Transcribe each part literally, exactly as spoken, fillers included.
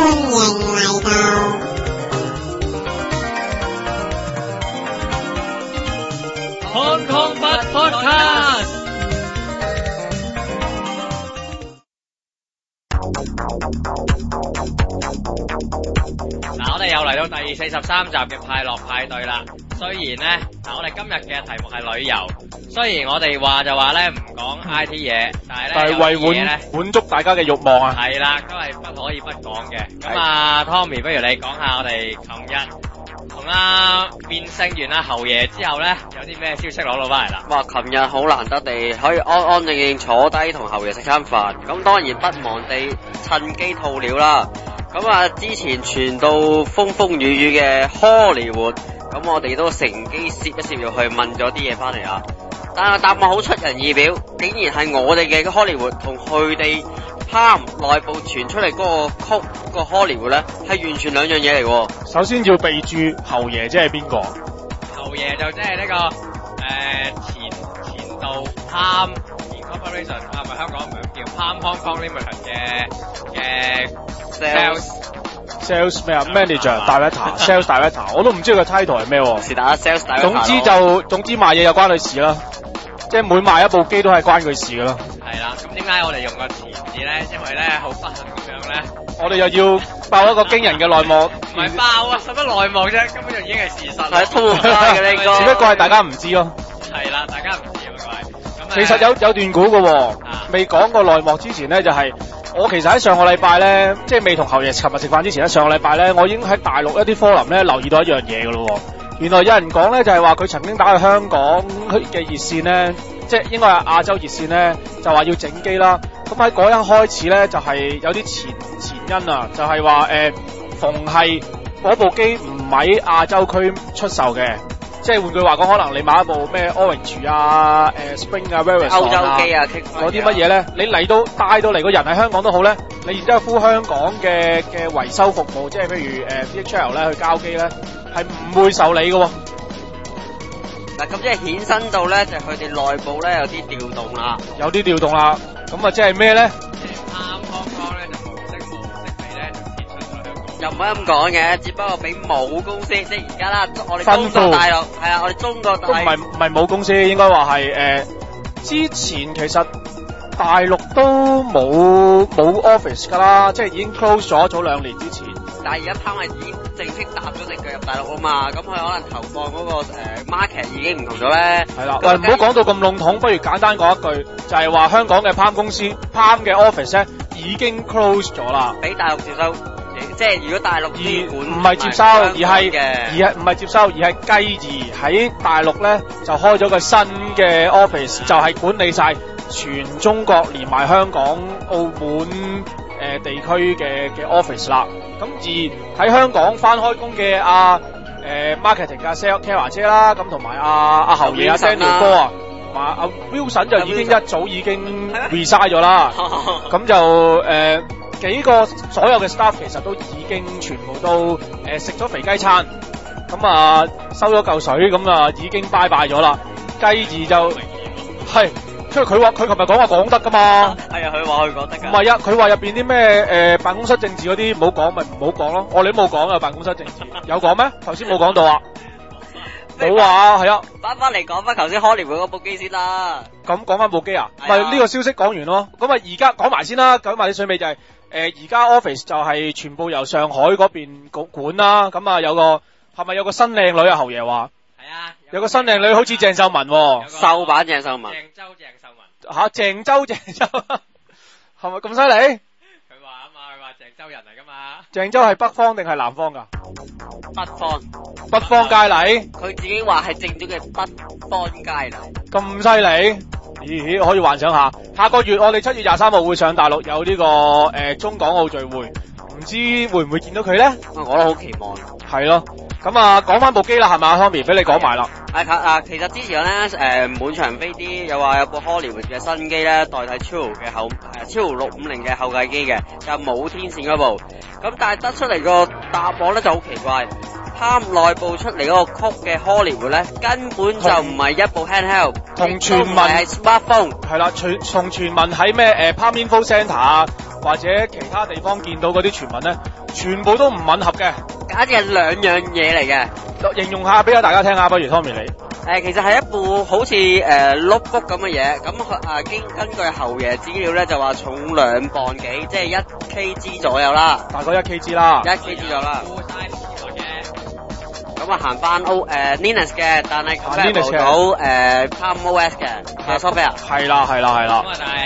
歡迎嚟到 Hong Kong Bus Podcast。嗱，我哋又嚟到第四十三集嘅派樂派對啦。雖然咧，嗱，我哋今日嘅題目係旅遊。雖然我哋話就話咧唔講 I T 嘢，但係咧， 但係為滿滿足大家嘅慾望啊。 係啦，都係不可以不講嘅。咁啊 ，Tommy，不如你講下我哋琴日同阿變性完阿侯爺之後咧，有啲咩消息攞到翻嚟啦？ 哇！琴日好難得地可以安安靜靜坐低同侯爺食餐飯，咁當然不忘地趁機吐料啦。咁啊，之前傳到風風雨雨嘅荷里活，咁我哋都乘機攝一攝入去問咗啲嘢翻嚟啦。但係答案好出人意表，竟然係我哋嘅荷里活同佢哋 Palm 內部傳出嚟嗰個曲、嗰個荷里活咧，係完全兩樣嘢嚟喎。 首先要備注侯爺即係邊個？ 侯爺就即係呢個誒、呃、前前度 Palm Incorporation 啊，唔係香港唔係叫 Palm Hong Kong Limited 嘅嘅 sales sales 咩啊 manager director sales director 我都唔知佢個 title 係咩喎。 是但 sales director。 總之就總之賣嘢就關佢事啦，即係每賣一部機都係關佢事噶啦。 係啦，咁點解我哋用個前字咧？因為咧好不幸咁樣咧， 我哋又要爆一個驚人嘅內幕。 唔係爆啊，使乜內幕啫？根本就已經係事實。 係通街嘅呢個， 只不過係大家唔知咯。 係啦，大家唔知啊，各位。咁其實有有段估嘅喎，未講過內幕之前咧，就係、是、我其實喺上個禮拜咧，即係未同侯爺琴日食飯之前咧，上個禮拜咧，我已經喺大陸一啲科林咧留意到一樣嘢嘅咯喎。原來有人講咧，就係話佢曾經打去香港嘅熱線咧，即係應該係亞洲熱線咧，就話要整機啦。咁喺嗰一開始咧，就係、是、有啲前前因啊，就係話誒，逢係嗰部機唔喺亞洲區出售嘅。即係換句話講，可能你買一部咩 Orange 啊、誒、呃、Spring 啊、Verizon 歐洲機啊， 嗰啲乜嘢咧？你嚟到帶到嚟個人喺香港都好咧，你然之後呼香港嘅嘅維修服務，即係譬如誒 D H L 咧去交機咧，係唔會受理嘅喎。 嗱，咁即係衍生到咧，就佢哋內部咧有啲調動啦， 有啲調動啦。咁啊，即係咩咧？ 啱康康咧就無聲無息地咧就撤出咗香港。 又唔可以咁講嘅，只不過俾母公司，即係而家啦，我哋中國大陸係啊，我哋中國大陸都唔係唔係母公司，應該話係誒之前其實大陸都冇冇 office 㗎啦，即係已經 close 咗早兩年之前。 但係而家Palm係已經正式踏咗隻腳入大陸啊嘛，咁佢可能投放嗰、那個、呃、market 已經唔同咗咧。係啦， 喂，唔好講到咁籠統，不如簡單講一句，就係、是、話香港嘅 Palm 公司 Palm 嘅 office 咧已經 close 咗啦， 俾大陸接收。即係如果大陸而唔係接收，而係而係唔係接收，而係繼而喺大陸咧就開咗個新嘅 office， 就係管理晒全中國連埋香港、澳門誒、呃、地區嘅嘅 office 啦。咁而喺香港翻開工嘅阿誒 marketing 嘅 sales Kara 姐啦，咁同埋阿阿侯爺阿 Daniel 哥啊，同埋阿 Wilson 就已經一早已經 resign 咗啦。咁就誒。呃幾個所有嘅 staff 其實都已經全部都誒食咗肥雞餐，咁啊收咗嚿水，咁啊已經拜拜咗啦。繼而就係，因為佢話佢琴日講話講得噶嘛。 係啊，佢話佢講得㗎。 唔係啊，佢話入邊啲咩誒辦公室政治嗰啲唔好講，咪唔好講咯。我哋都冇講啊，辦公室政治有講咩？頭先冇講到啊。冇啊，係啊。 翻返嚟講翻頭先荷里活嗰部機先啦。 咁講翻部機啊？唔係呢個消息講完咯。咁啊而家講埋先啦，講埋啲水尾就係、是。誒而家 office 就係全部由上海嗰邊管啦，咁啊有個係咪有個新靚女啊？侯爺話係啊， 有個新靚女好似鄭秀文喎， 瘦版鄭秀文， 鄭州鄭秀文嚇鄭州鄭秀文係咪咁犀利？ 佢話啊嘛，佢話鄭州人嚟噶嘛。 鄭州係北方定係南方㗎？ 北方， 北方佳麗， 佢自己話係正宗嘅北方佳麗， 咁犀利？咦，可以幻想下，下個月我哋七月廿三號會上大陸有呢、這個誒、呃、中港澳聚會，唔知會唔會見到佢咧？ 我都好期望。 係咯，咁啊講翻部機啦，係咪啊 Tommy 俾你講埋啦。 係啊，其實之前咧誒、呃、滿場飛啲，又話有部荷里活嘅新機咧代替超豪嘅後誒超豪六五零嘅後繼機嘅，就冇天線嗰部。咁但係得出嚟個答案咧就好奇怪。Palm內部出嚟嗰個曲嘅荷里活咧，根本就唔係一部 handheld， 同傳聞係 smartphone。係啦，傳從傳聞喺咩誒 Palm Info Centre 啊，或者其他地方見到嗰啲傳聞咧， 全部都唔吻合嘅， 簡直係兩樣嘢嚟嘅。 形容下俾大家聽下，不如 Tommy 你。 誒，其實係一部好似誒 notebook 咁嘅嘢，咁誒經根據後爺資料咧就話重兩磅幾，即係一 kg 左右啦， 大概一 kg 啦， 一 kg 左右啦。咁啊行翻 O 誒 Linux 嘅，但係 compare 到誒 Palm O S 嘅 software。係啦係啦係啦。 咁啊，但係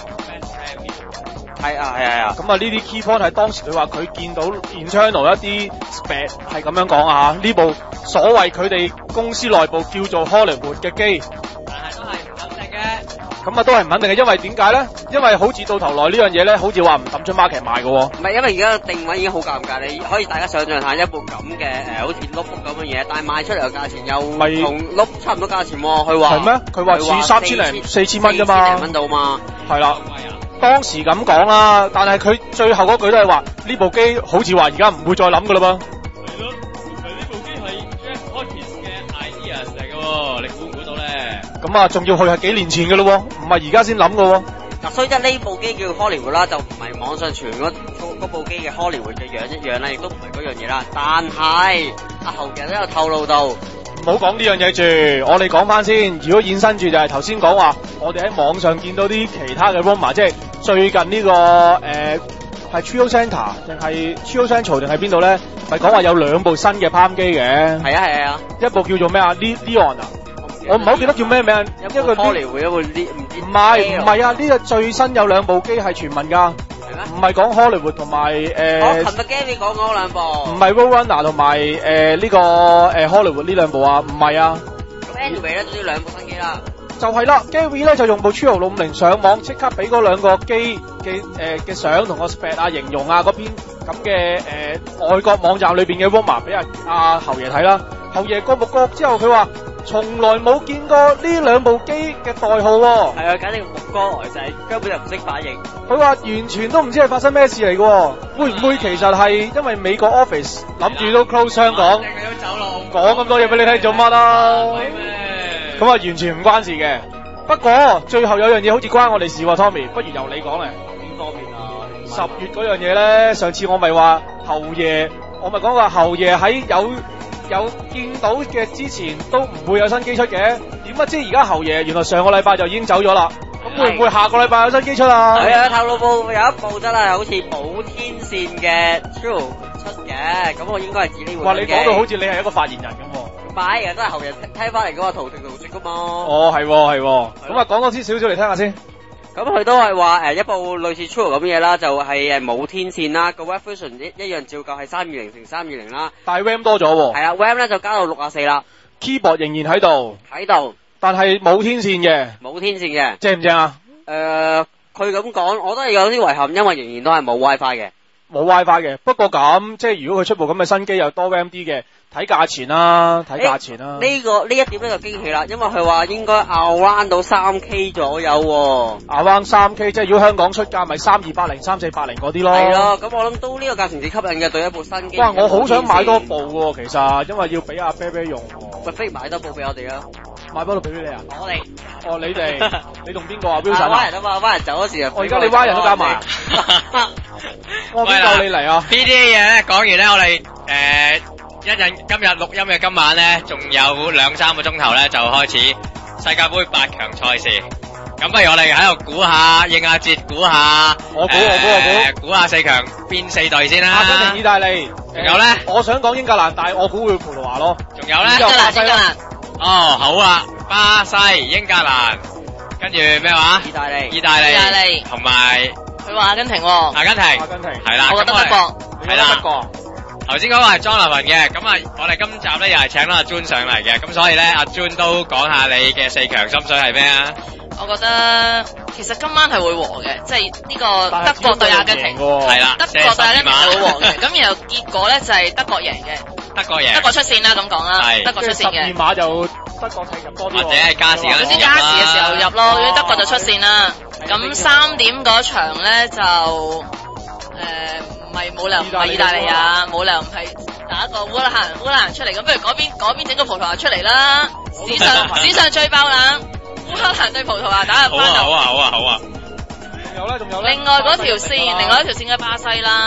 係啊係啊。 咁啊呢啲 key point 係當時佢話佢見到 internal 一啲 spec 係咁樣講啊，呢部所謂佢哋公司內部叫做 Hollywood 嘅機， 但係都係唔肯定嘅。 咁啊都係唔肯定嘅，因為點解咧？因為好似到頭來呢樣嘢咧，好似話唔抌出 market 賣嘅喎。 唔係，因為而家個定位已經好尷尬，你可以大家想象下一部咁嘅誒，好似 notebook 咁嘅嘢，但係賣出嚟嘅價錢又同 notebook 差唔多價錢喎。佢話係咩？佢話似三千零四千蚊啫嘛。 四千零蚊到嘛。 係啦。當時咁講啦，但係佢最後嗰句都係話呢部機好似話而家唔會再諗噶啦噃。 係咯，其實呢部機係 Jeff Hawkins 嘅 ideas 嚟嘅喎，你估唔估到咧？ 咁啊，仲要去係幾年前嘅咯喎，唔係而家先諗嘅喎。 嗱，所以即係呢部機叫 Hollywood 啦，就唔係網上傳嗰嗰部機嘅 Hollywood 嘅樣一樣啦，亦都唔係嗰樣嘢啦。但係阿後人都有透露到。 唔好講呢樣嘢住，我哋講翻先。如果衍生住就係頭先講話，我哋喺網上見到啲其他嘅 rumor， 即係最近呢、這個誒係 Trio Center 定係 Trio Central 定係邊度咧？咪講話有兩部新嘅 Palm 機嘅。係啊係啊， 一部叫做咩啊 Leon 啊，我唔係好記得叫咩名。 一個 Hollywood 一部唔知唔係唔係啊，呢個最新有兩部機係傳聞㗎。唔係講 Hollywood 同埋誒， 我琴日 Gary 講嗰兩部， 唔係 Roadrunner 同埋誒呢個誒 Hollywood 呢兩部啊，唔係啊。 咁 anyway 咧都要兩部新機啦。就係啦 ，Gary 咧就用部 Trio 六五零上網，即刻俾嗰兩個機嘅誒嘅相同個 spec 啊、形容啊嗰篇咁嘅誒外國網站裏邊嘅 rumor 俾阿阿侯爺睇啦。侯爺過目過之後，佢話從來冇見過呢兩部機嘅代號喎。 係啊，簡直目光呆滯，根本就唔識反應。 佢話完全都唔知係發生咩事嚟嘅，會唔會其實係因為美國 office 諗住都 close 香港，講咁多嘢俾你聽做乜啊？咁啊完全唔關事嘅。不過最後有樣嘢好似關我哋事喎 ，Tommy， 不如由你講嚟。 邊方面啊？ 十月嗰樣嘢咧，上次我咪話後夜，我咪講話後夜喺有有見到嘅之前都唔會有新機出嘅，點不知而家後夜原來上個禮拜就已經走咗啦。咁會唔會下個禮拜有新機出啊？ 係啊，透露部有一部真係好似冇天線嘅 True 出嘅，咁我應該係指呢部。 哇！你講到好似你係一個發言人咁喎。 唔係啊，都係後人聽翻嚟嗰個圖定圖説噶嘛。 哦，係喎係喎。咁啊，講多啲少少嚟聽下先。 咁佢都係話誒一部類似 True 咁嘅嘢啦，就係誒冇天線啦，個 resolution 一一樣照舊係三二零乘三二零啦。 但係 RAM 多咗喎。 係啦 ，RAM 咧就加到六十四啦。 Keyboard 仍然喺度。 喺度。但係冇天線嘅。 冇天線嘅。 正唔正啊？ 誒、呃，佢咁講，我都係有啲遺憾，因為仍然都係冇 WiFi 嘅， 冇 WiFi 嘅。不過咁，即係如果佢出部咁嘅新機又多 RAM 啲嘅，睇價錢啦，睇價錢啦。呢、 欸這個呢一點咧就驚喜啦，因為佢話應該 around 到三 K 左右喎。 around 三 K， 即係如果香港出價咪三二八零、三四八零嗰啲咯。 係咯，咁我諗都呢個價錢幾吸引嘅，對一部新機。 哇，我好想買多部喎，其實，因為要俾阿啤啤用。 咪飛買多部俾我哋啊！ 買多部俾你啊！ 我哋。 哦，你哋，你同邊個啊 Wilson 啊？ 挖人啊嘛，挖人走嗰時啊。 我而家你挖人都加埋。我邊夠你嚟啊 ？P D A 嘢咧講完咧，我哋誒一陣今日錄音嘅今晚咧，仲有兩三個鐘頭咧就開始世界盃八強賽事。咁不如我哋喺度估下，應下節估下。 我估我估我估。 估下四強邊四隊先啦。 阿根廷、意大利。 仲有咧？ 我想講英格蘭，但係我估會葡萄牙咯。 仲有咧？ 英格蘭，英格蘭。 哦，好啊，巴西、英格蘭，跟住咩話？ 意大利、 意大利、 意大利， 同埋佢話阿根廷喎。 阿根廷， 阿根廷， 係啦。 我覺得德國， 係啦。 德國。 頭先講話係 Jonathan 嘅，咁啊，我哋今集咧又係請到阿 Jun 上嚟嘅，咁所以咧阿 Jun 都講下你嘅四強心水係咩啊？ 我覺得其實今晚係會和嘅，即係呢個德國對阿根廷， 係啦， 德國對阿根廷係會和嘅。咁然後結果咧就係德國贏嘅， 德國贏， 德國出線啦咁講啦，德國出線嘅。 十二碼就德國踢入多啲， 或者係加時嗰陣時總之加時嘅時候入咯，如果德國就出線啦。咁三點嗰場咧就誒唔係冇理由唔係意大利啊，冇理由唔係打一個烏克蘭烏克蘭出嚟，咁不如嗰邊嗰邊整個葡萄牙出嚟啦，史上史上最爆冷。烏克蘭對葡萄牙打入翻就好啊好啊好啊好啊！ 仲有咧仲有咧。 另外嗰條線，另外一條線嘅巴西啦。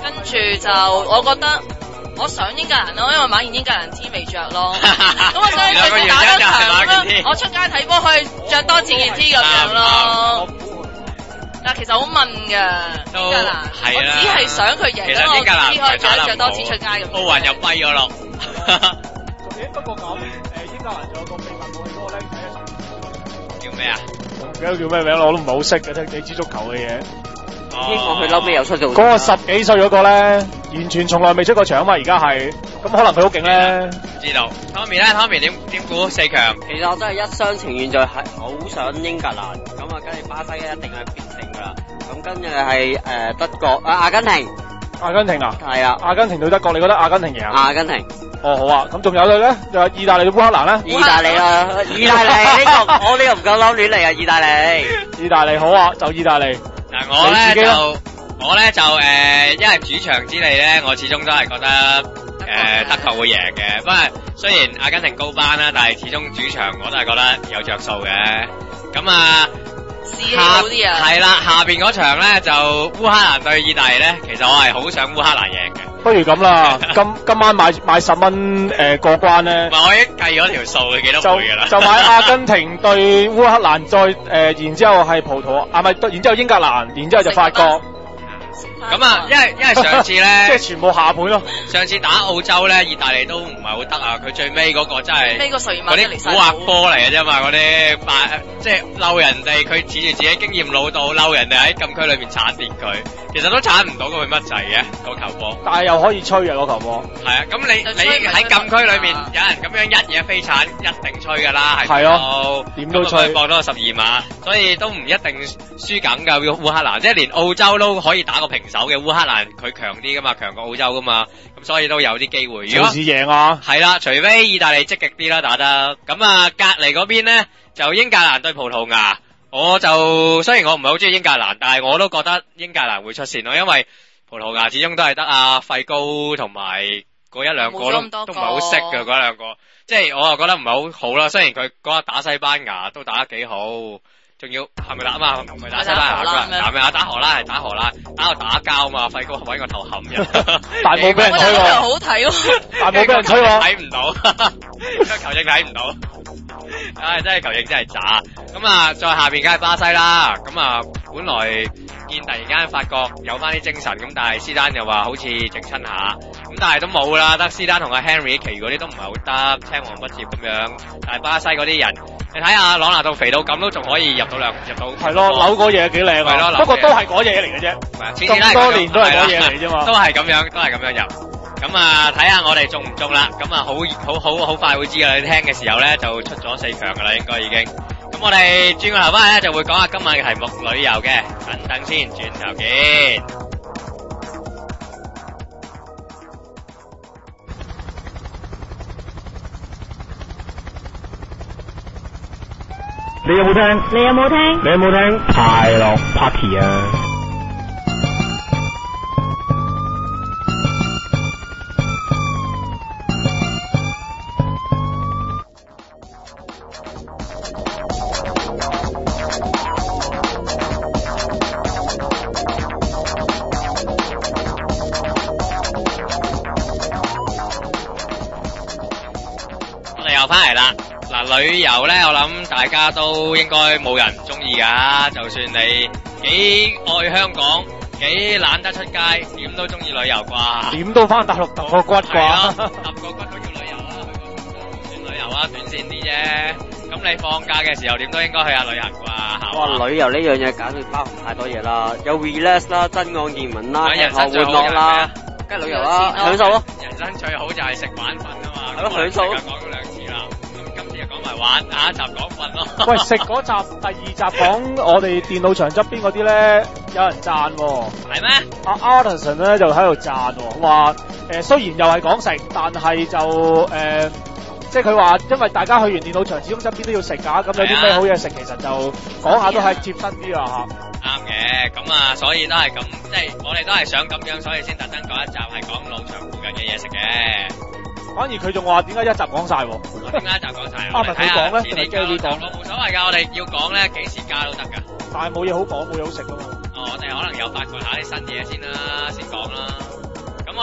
跟住就我覺得我想英格蘭咯，因為馬燕英格蘭 T 未着咯，咁我所以佢哋打多場咯，我出街睇波可以着多次件 T 咁樣咯。但其實好問㗎，英格蘭，我只係想佢贏咗個 T 可以着着多次出街咁。 奧運又跛咗落。 不過咁誒，英格蘭仲有個秘密武器嗰個僆仔啊， 叫咩啊？ 唔記得叫咩名，我都唔係好識嘅，你知足球嘅嘢。 英國佢嬲尾又出咗。 嗰個十幾歲嗰個咧，完全從來未出過場嘛，而家係，咁可能佢好勁咧。 唔知道。Tommy 咧 ，Tommy 點點估四強？ 其實我真係一廂情願就係好想英格蘭，咁啊跟住巴西咧一定係必勝㗎啦。咁跟住係誒德國啊阿根廷。 阿根廷啊？ 係啊。 阿根廷對德國，你覺得阿根廷贏啊？ 阿根廷。 哦好啊，咁仲有咧，就係意大利對烏克蘭咧。 意大利啊，意大利呢個我呢個唔夠嬲亂嚟啊，意大利。 意大利好啊，就意大利。 嗱我咧就我咧就誒，因為主場之利咧，我始終都係覺得誒德國會贏嘅。不過雖然阿根廷高班啦，但係始終主場我都係覺得有着數嘅。咁啊。 試好啲啊！ 係啦，下邊嗰場咧就烏克蘭對意大利咧，其實我係好想烏克蘭贏嘅。 不如咁啦，今今晚買買十蚊誒過關咧。 唔係，我已經計咗條數，係幾多倍㗎啦？ 就買阿根廷對烏克蘭，再誒、呃、然之後係葡萄牙，啊咪，然之後英格蘭，然之後就法國。 咁啊，因為因為上次咧， 即係全部下盤咯。 上次打澳洲咧，意大利都唔係好得啊！佢最尾嗰個真係呢個十二碼嗰啲古惑波嚟嘅啫嘛，嗰啲即係嬲人哋，佢指住自己經驗老道，嬲人哋喺禁區裏邊鏟跌佢，其實都鏟唔到佢乜滯嘅嗰球波。但係又可以吹嘅嗰球波。係啊，咁你你喺禁區裏面有人咁樣一嘢飛鏟，一定吹㗎啦，係。係咯，點都吹。放多個十二碼，所以都唔一定輸緊㗎。烏克蘭即係連澳洲都可以打個平手嘅，烏克蘭佢強啲㗎嘛，強過澳洲㗎嘛，咁所以都有啲機會。如果隨時贏啊！係啦，除非意大利積極啲啦打得。咁啊，隔離嗰邊咧就英格蘭對葡萄牙，我就雖然我唔係好中意英格蘭，但係我都覺得英格蘭會出線咯，因為葡萄牙始終都係得阿費高同埋嗰一兩個都都唔係好識嘅嗰兩個，即係我又覺得唔係好好啦。雖然佢嗰日打西班牙都打得幾好。仲要係咪打啊嘛？唔係打西班牙嗰人，打咩啊？打荷蘭係打荷蘭，打到打交嘛？費高揾個頭冚人，大冇俾人吹喎， 好睇喎， 大冇俾人吹喎， 睇唔到，個球證睇唔到，唉，真係球證真係渣。咁啊，再下邊梗係巴西啦。咁啊，本來見突然間法國有翻啲精神，咁但係斯丹又話好似整親下，咁但係都冇啦，得斯丹同阿 Henry 其餘嗰啲都唔係好得，青黃不接咁樣。但係巴西嗰啲人，你睇下朗拿度肥到咁都仲可以入到兩入到，係咯，扭嗰嘢幾靚啊！不過都係嗰嘢嚟嘅啫，咁多年都係嗰嘢嚟啫嘛，都係咁樣，都係咁樣入。咁啊，睇下我哋中唔中啦。咁啊，好好好好快會知噶啦。你聽嘅時候咧就出咗四強噶啦，應該已經。咁我哋轉個頭翻嚟咧就會講下今晚嘅題目旅遊嘅，等等先，轉頭見。 你有冇聽？你有冇聽？你有冇聽？快樂 Party 啊！ 我哋又翻嚟啦。嗱，旅遊咧，我諗大家都應該冇人唔中意噶。就算你幾愛香港，幾懶得出街，點都中意旅遊啩？點都翻大陸揼個骨啩？揼個骨都叫旅遊啦，去個算旅遊啊，短線啲啫。咁你放假嘅時候，點都應該去下旅行啩？ 哇，旅遊呢樣嘢簡直包含太多嘢啦，有 relax 啦，真愛見聞啦， 人生玩樂啦，梗係旅遊啦，享受咯。 人生最好就係食玩瞓啊嘛。 係咯，享受咯。 講咗兩次啦。講埋玩，下一集講瞓咯。 喂，食嗰集第二集講我哋電腦牆側邊嗰啲咧，有人讚喎。係咩？阿 Artisan 咧就喺度讚喎，話誒雖然又係講食，但係就誒即係佢話，因為大家去完電腦牆，始終側邊都要食㗎，咁有啲咩好嘢食，其實就講下都係貼身啲啊嚇。 啱嘅，咁啊，所以都係咁，即係我哋都係想咁樣，所以先特登講一集係講腦牆附近嘅嘢食嘅。 反而佢仲話點解一集講晒喎？ 點解一集講晒？ 啊，咪佢講咧，定係叫你講？ 我冇所謂㗎，我哋要講咧幾時加都得㗎。但係冇嘢好講，冇嘢好食㗎嘛。哦，我哋可能又發掘下啲新嘢先啦，先講啦。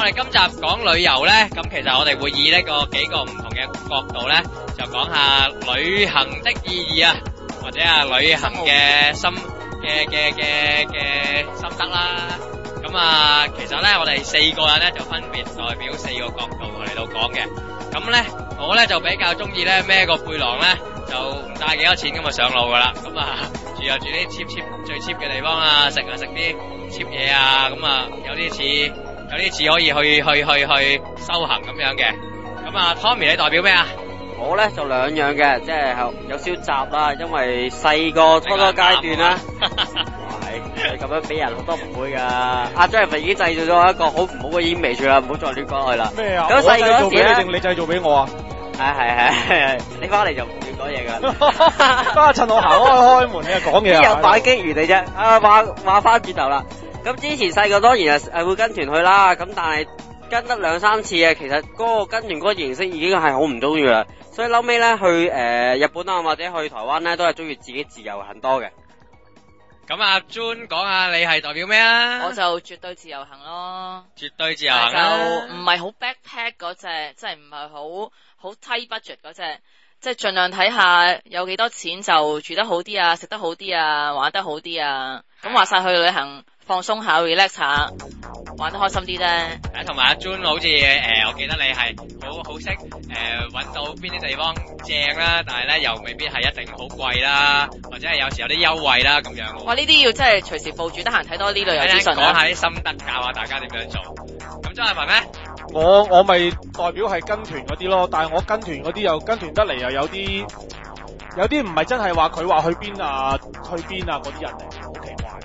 我哋今集講旅遊咧，咁其實我哋會以呢個幾個唔同嘅角度咧，就講下旅行的意義啊，或者啊旅行嘅心嘅嘅嘅嘅心得啦。咁啊，其實咧我哋四個人咧就分別代表四個角度嚟到講嘅。咁咧我咧就比較中意咧孭個背囊咧，就唔帶幾多錢咁就上路噶啦。咁啊住又住啲 cheap cheap 最 cheap 嘅地方啊，食啊食啲 cheap 嘢啊，咁啊有啲似有啲似可以去去去去修行咁樣嘅。咁啊 Tommy 你代表咩啊？ 我咧就兩樣嘅，即係有少雜啦，因為細個初初階段啦，係咁樣俾人好多唔會噶。阿 Jennifer 已經製造咗一個好唔好嘅 image 啦，唔好再亂講佢啦。 咩啊？ 咁細個嗰時咧， 你製造俾我啊？ 係係係，你翻嚟就唔亂講嘢噶啦。 啊，趁我行開開門，你就講嘢啊？ 邊有反擊餘地啫？啊，話話翻轉頭啦。咁之前細個當然係係會跟團去啦，咁但係跟得兩三次啊，其實嗰個跟團嗰個形式已經係好唔中意啦。所以後尾咧去誒、呃、日本啊或者去台灣咧都係中意自己自由行多嘅。 咁阿 June 講下你係代表咩啊？ 我就絕對自由行咯， 絕對自由行啦， 就唔係好 backpack 嗰隻，即係唔係好好 tight budget 嗰隻，即係盡量睇下有幾多錢就住得好啲啊，食得好啲啊，玩得好啲啊。咁話晒去旅行放鬆下 relax 下，玩得開心啲啫。 誒，同埋阿 June 好似誒，我記得你係好好識誒搵到邊啲地方正啦，但係咧又未必係一定好貴啦，或者係有時有啲優惠啦咁樣。 哇！呢啲要真係隨時報住，得閒睇多呢類有資訊講下啲心得，教下大家點樣做。咁張藝文咧， 我我咪代表係跟團嗰啲咯，但係我跟團嗰啲又跟團得嚟又有啲有啲唔係真係話佢話去邊啊去邊啊嗰啲人嚟，好奇怪。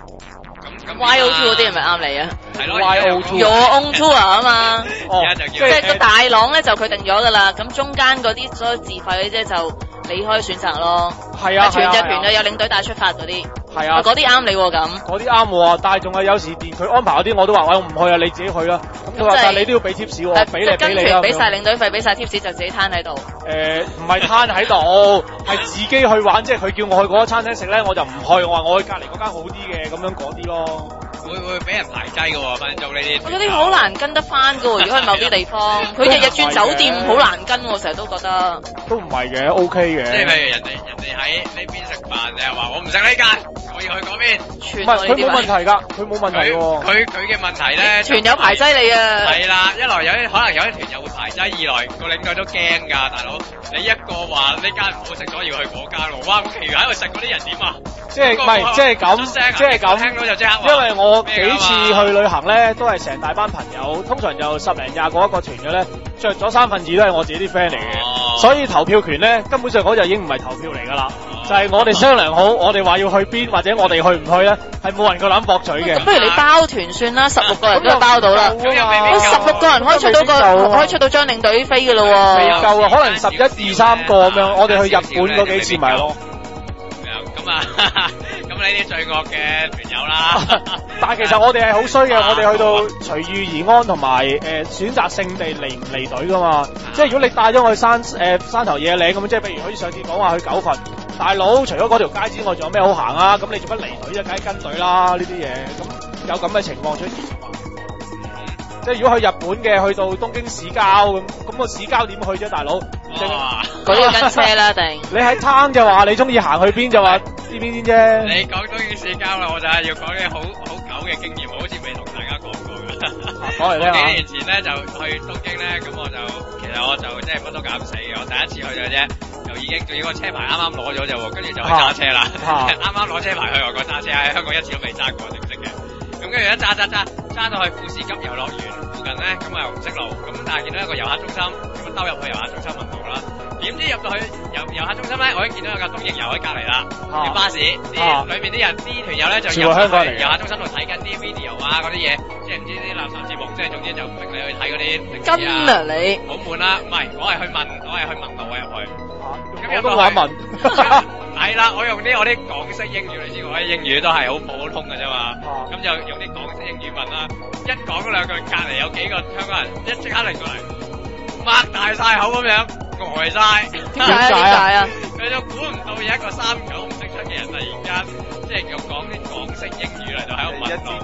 Y O two 嗰啲係咪啱你啊？ 係咯 ，Y O two Your Own Tour 啊嘛。 哦，即係個大廊咧就佢定咗噶啦，咁中間嗰啲所有自費嗰啲啫就你可以選擇咯。 係啊， 團隻團嘅有領隊帶出發嗰啲。 係啊， 嗰啲啱你喎咁。 嗰啲啱我啊，但係仲係有時連佢安排嗰啲我都話我唔去啊，你自己去啦。咁佢話但係你都要俾貼士喎，俾你俾你啦。 俾晒領隊費，俾晒貼士就自己攤喺度。 誒，唔係攤喺度，係自己去玩，即係佢叫我去嗰間餐廳食咧，我就唔去，我話我去隔離嗰間好啲嘅，咁樣嗰啲咯。 會會俾人排擠㗎喎，分分鐘呢啲。 我嗰啲好難跟得翻㗎喎，如果去某啲地方，佢日日轉酒店好難跟喎，成日都覺得。 都唔係嘅 ，OK 嘅。 即係譬如人哋人哋喺呢邊食飯，你又話我唔食呢間，我要去嗰邊。 唔係，佢冇問題㗎，佢冇問題喎。 佢佢嘅問題咧， 團友排擠你啊。 係啦，一來有啲可能有啲團友會排擠，二來個領隊都驚㗎，大佬。你一個話呢間唔好食，所以要去嗰間喎。哇！咁其餘喺度食嗰啲人點啊？ 即係唔係？即係咁，即係咁。 聽到就即刻話。 因為我幾次去旅行咧，都係成大班朋友，通常就十零廿個一個團嘅咧，着咗三分二都係我自己啲 friend 嚟嘅。哦。所以投票權咧，根本上嗰就已經唔係投票嚟㗎啦，就係我哋商量好，我哋話要去邊或者我哋去唔去咧，係冇人夠膽駁嘴嘅。 咁不如你包團算啦，十六個人都包到啦。 咁又未必夠。 十六個人可以出到個，可以出到張領隊飛㗎咯喎。 未夠啊，可能十一二三個咁樣，我哋去日本嗰幾次咪咯。 咁啊，咁呢啲罪惡嘅團友啦。 但係其實我哋係好衰嘅，我哋去到隨遇而安同埋誒選擇性地離唔離隊噶嘛。即係如果你帶咗我去山誒、呃、山頭野嶺咁，即係譬如好似上次講話去九份，大佬除咗嗰條街之外，仲有咩好行啊？咁你做乜離隊啊？梗係跟隊啦呢啲嘢。咁有咁嘅情況出現嘛？即係如果去日本嘅，去到東京市郊咁，咁個市郊點去啫，大佬？ 哇！ 嗰啲要跟車啦，定？ 你喺攤就話你中意行去邊就話知邊邊啫。 你講東京市郊啦，我就係要講啲好好久嘅經驗，我好似未同大家講過㗎。 講嚟聽下。 幾年前咧就去東京咧，咁我就其實我就即係乜都揀死嘅，我第一次去嘅啫，就已經仲要個車牌啱啱攞咗啫喎，跟住就去揸車啦。啱啱攞車牌去外國揸車，喺香港一次都未揸過正式嘅。咁跟住一揸揸揸揸到去富士急遊樂園附近咧，咁我又唔識路，咁但係見到一個遊客中心，咁兜入去遊客中心問路啦。點知入到去遊遊客中心咧，我已經見到有架東瀛遊喺隔離啦，啲巴士，啲裏面啲人啲團友咧就入去遊客中心度睇緊啲 video 啊嗰啲嘢，即係唔知啲垃圾節目，即係總之就唔逼你去睇嗰啲歷史啊。 跟啊你！ 好悶啦，唔係，我係去問，我係去問路嘅入去。 我都話問。 係啦，我用啲我啲港式英語，你知我啲英語都係好普通嘅啫嘛。咁就用啲港式英語問啦，一講嗰兩句，隔離有幾個香港人一即刻嚟過嚟，擘大晒口咁樣，呆晒。 點解啊？點解啊？ 佢就估唔到有一個三九唔識出嘅人突然間，即係用講啲港式英語嚟到喺度問路。一支公喺度。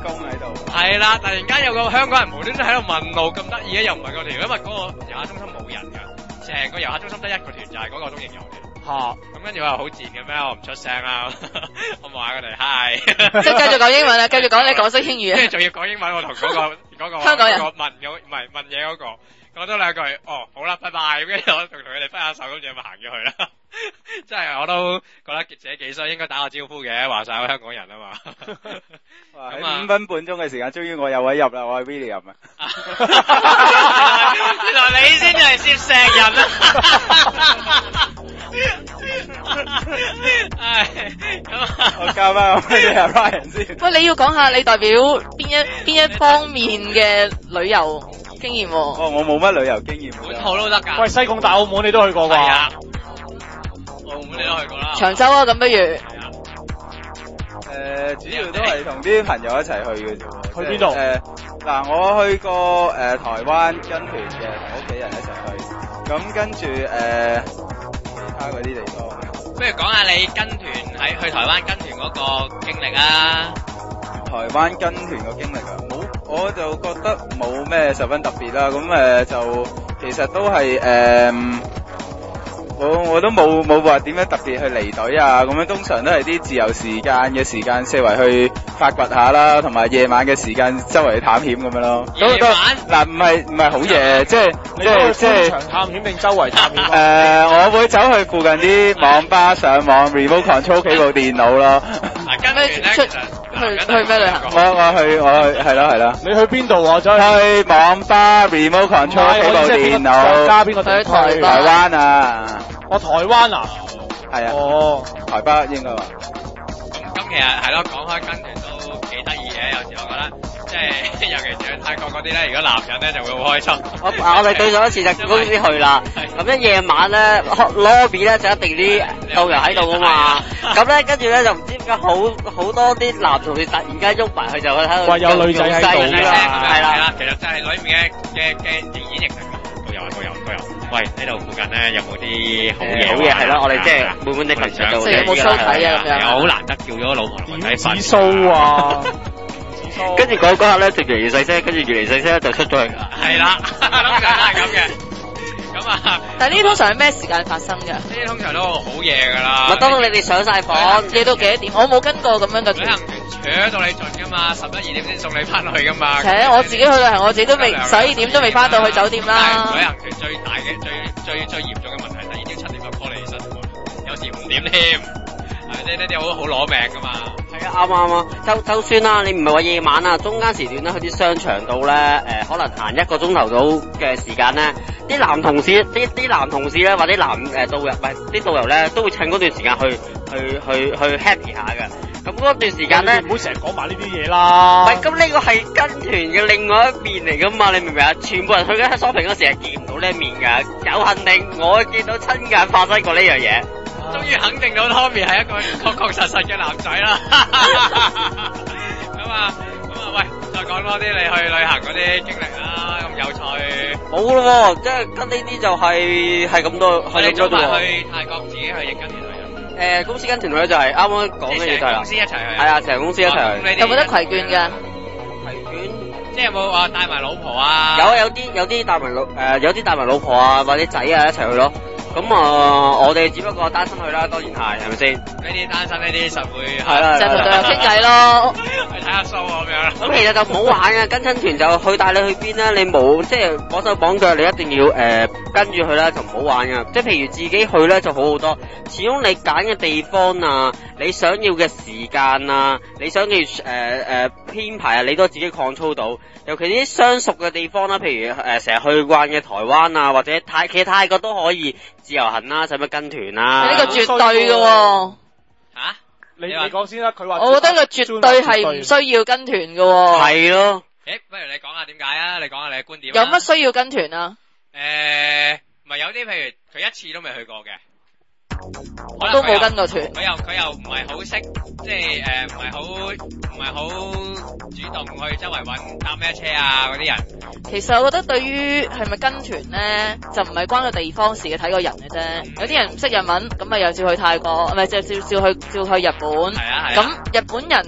度。 係啦，突然間有個香港人無端端喺度問路咁得意嘅，又唔係個團，因為嗰個遊客中心冇人㗎，成個遊客中心得一個團就係嗰個東瀛遊團。 嚇！ 咁跟住我又好賤嘅咩？我唔出聲啦，我望下佢哋嗨， 即係繼續講英文啦，繼續講你港式英語啊。 跟住仲要講英文，我同嗰個嗰個香港人嗰個問嘅唔係問嘢嗰個講多兩句，哦好啦，拜拜，跟住我同同佢哋揮下手，跟住咪行咗去啦。真係我都覺得自己幾衰，應該打個招呼嘅，話晒我香港人啊嘛。 咁啊，五分半鐘嘅時間，終於我有位入啦，我係 William 啊。 原來你先係攝石人啊！唉，咁啊， 我交翻我俾阿 Ryan 先。 喂，你要講下你代表邊一邊一方面嘅旅遊經驗喎？ 哦，我冇乜旅遊經驗。 本土都得㗎。 喂，西貢大澳門你都去過㗎？ 係啊，澳門你都去過啦。 長洲啊，咁不如。 係啊。 誒，主要都係同啲朋友一齊去嘅啫。 去邊度？ 誒，嗱，我去過誒台灣跟團嘅，同屋企人一齊去。咁跟住誒其他嗰啲地方。 不如講下你跟團喺去台灣跟團嗰個經歷啊！ 台灣跟團個經歷啊，冇，我就覺得冇咩十分特別啦。咁誒、呃、就其實都係誒。呃我我都冇冇話點樣特別去離隊啊，咁樣通常都係啲自由時間嘅時間四圍去發掘下啦，同埋夜晚嘅時間周圍去探險咁樣咯。 夜晚嗱唔係唔係好夜，即係即係即係長探險定周圍探險？ 誒，我會走去附近啲網吧上網 remote control 幾部電腦咯。 嗱，跟團咧出去去咩旅行？ 我我去我去係咯係咯。 你去邊度啊？走去去網吧 remote control 幾部電腦。 加邊個去台灣？ 台灣啊！ 我台灣啊？ 係啊。 哦， 台北應該話。 咁咁其實係咯，講開跟團都幾得意嘅，有時我覺得，即係尤其是去泰國嗰啲咧，如果男人咧就會好開心。 我我哋對上一次就公司去啦，咁一夜晚咧 lobby 咧就一定啲導遊喺度噶嘛，咁咧跟住咧就唔知點解好好多啲男同事突然間喐埋去就去喺度， 話有女仔喺度係啦， 係啦， 其實就係裏面嘅嘅嘅演繹嚟㗎。都有啊，都有都有。喂，呢度附近咧有冇啲好嘢？ 好嘢係咯，我哋即係滿滿的群上即係有冇 show 睇啊咁樣。 好難得叫咗個老婆同睇電子 show 啊！ 跟住嗰嗰刻咧，就越嚟越細聲，跟住越嚟細聲就出咗去。 係啦，通常都係咁嘅。咁啊， 但係呢啲通常係咩時間發生㗎？ 呢啲通常都好夜㗎啦。 咪當你哋上晒房， 夜到幾多點？我冇跟過咁樣嘅旅行團扯到你盡㗎嘛，十一二點先送你翻去㗎嘛。 扯我自己去旅行，我自己都未十二點都未翻到去酒店啦。 旅行團最大嘅最最最嚴重嘅問題，第二朝七點就 call 你起身喎，有時五點添。係呢呢啲好好攞命㗎嘛。 係啊，啱啱啊，就就算啦，你唔係話夜晚啊，中間時段咧，去啲商場度咧，誒、呃，可能行一個鐘頭到嘅時間咧，啲男同事，啲啲男同事咧，或者男誒導遊，唔係啲導遊咧，都會趁嗰段時間去去去去 happy 下嘅。咁嗰段時間咧， 唔好成日講埋呢啲嘢啦。 唔係，咁呢個係跟團嘅另外一面嚟噶嘛？你明唔明啊？全部人去緊 shopping 嗰時係見唔到呢一面㗎，有肯定我見到親眼發生過呢樣嘢。 終於肯定到 Tommy 係一個確確實實嘅男仔啦。咁啊，咁啊，喂，再講多啲你去旅行嗰啲經歷啦，咁有趣。 冇咯喎，即係跟呢啲就係係咁多，係咁多啫喎。 你早排去泰國自己去認跟團旅遊？ 誒，公司跟團旅遊就係啱啱講嘅嘢就係啦。 公司一齊去。 係啊，成公司一齊去。 有冇得攜眷㗎？ 攜眷？ 即係有冇話帶埋老婆啊？ 有啊，有啲有啲帶埋老誒，有啲帶埋老婆啊，或者仔啊一齊去咯。咁啊，我哋只不過單身去啦，當然係，係咪先？ 呢啲單身呢啲實會係啦， 成日同隊友傾偈咯。 去睇下 show 咁樣。 咁其實就唔好玩嘅，跟親團就去帶你去邊咧，你冇即係綁手綁腳，你一定要誒、呃、跟住去啦，就唔好玩嘅。即係譬如自己去咧就好好多，始終你揀嘅地方啊，你想要嘅時間啊，你想要誒誒編排啊，你都自己 control 到。尤其啲相熟嘅地方啦，譬如誒成日去慣嘅台灣啊，或者泰其實泰國都可以自由行啦，使乜跟團啊？ 呢個絕對嘅喎。 嚇？ 你你講先啦，佢話。 我覺得佢絕對係唔需要跟團嘅喎。 係咯。 誒，不如你講下點解啊？你講下你嘅觀點。 有乜需要跟團啊？ 誒，唔係有啲譬如佢一次都未去過嘅。 我都冇跟過團， 佢又佢又唔係好識，即係誒唔係好唔係好主動去周圍揾搭咩車啊嗰啲人。 其實我覺得對於係咪跟團咧，就唔係關個地方事嘅，睇個人嘅啫。有啲人唔識日文，咁咪又照去泰國，唔係即係照照去照去日本。 係啊係啊。 咁日本人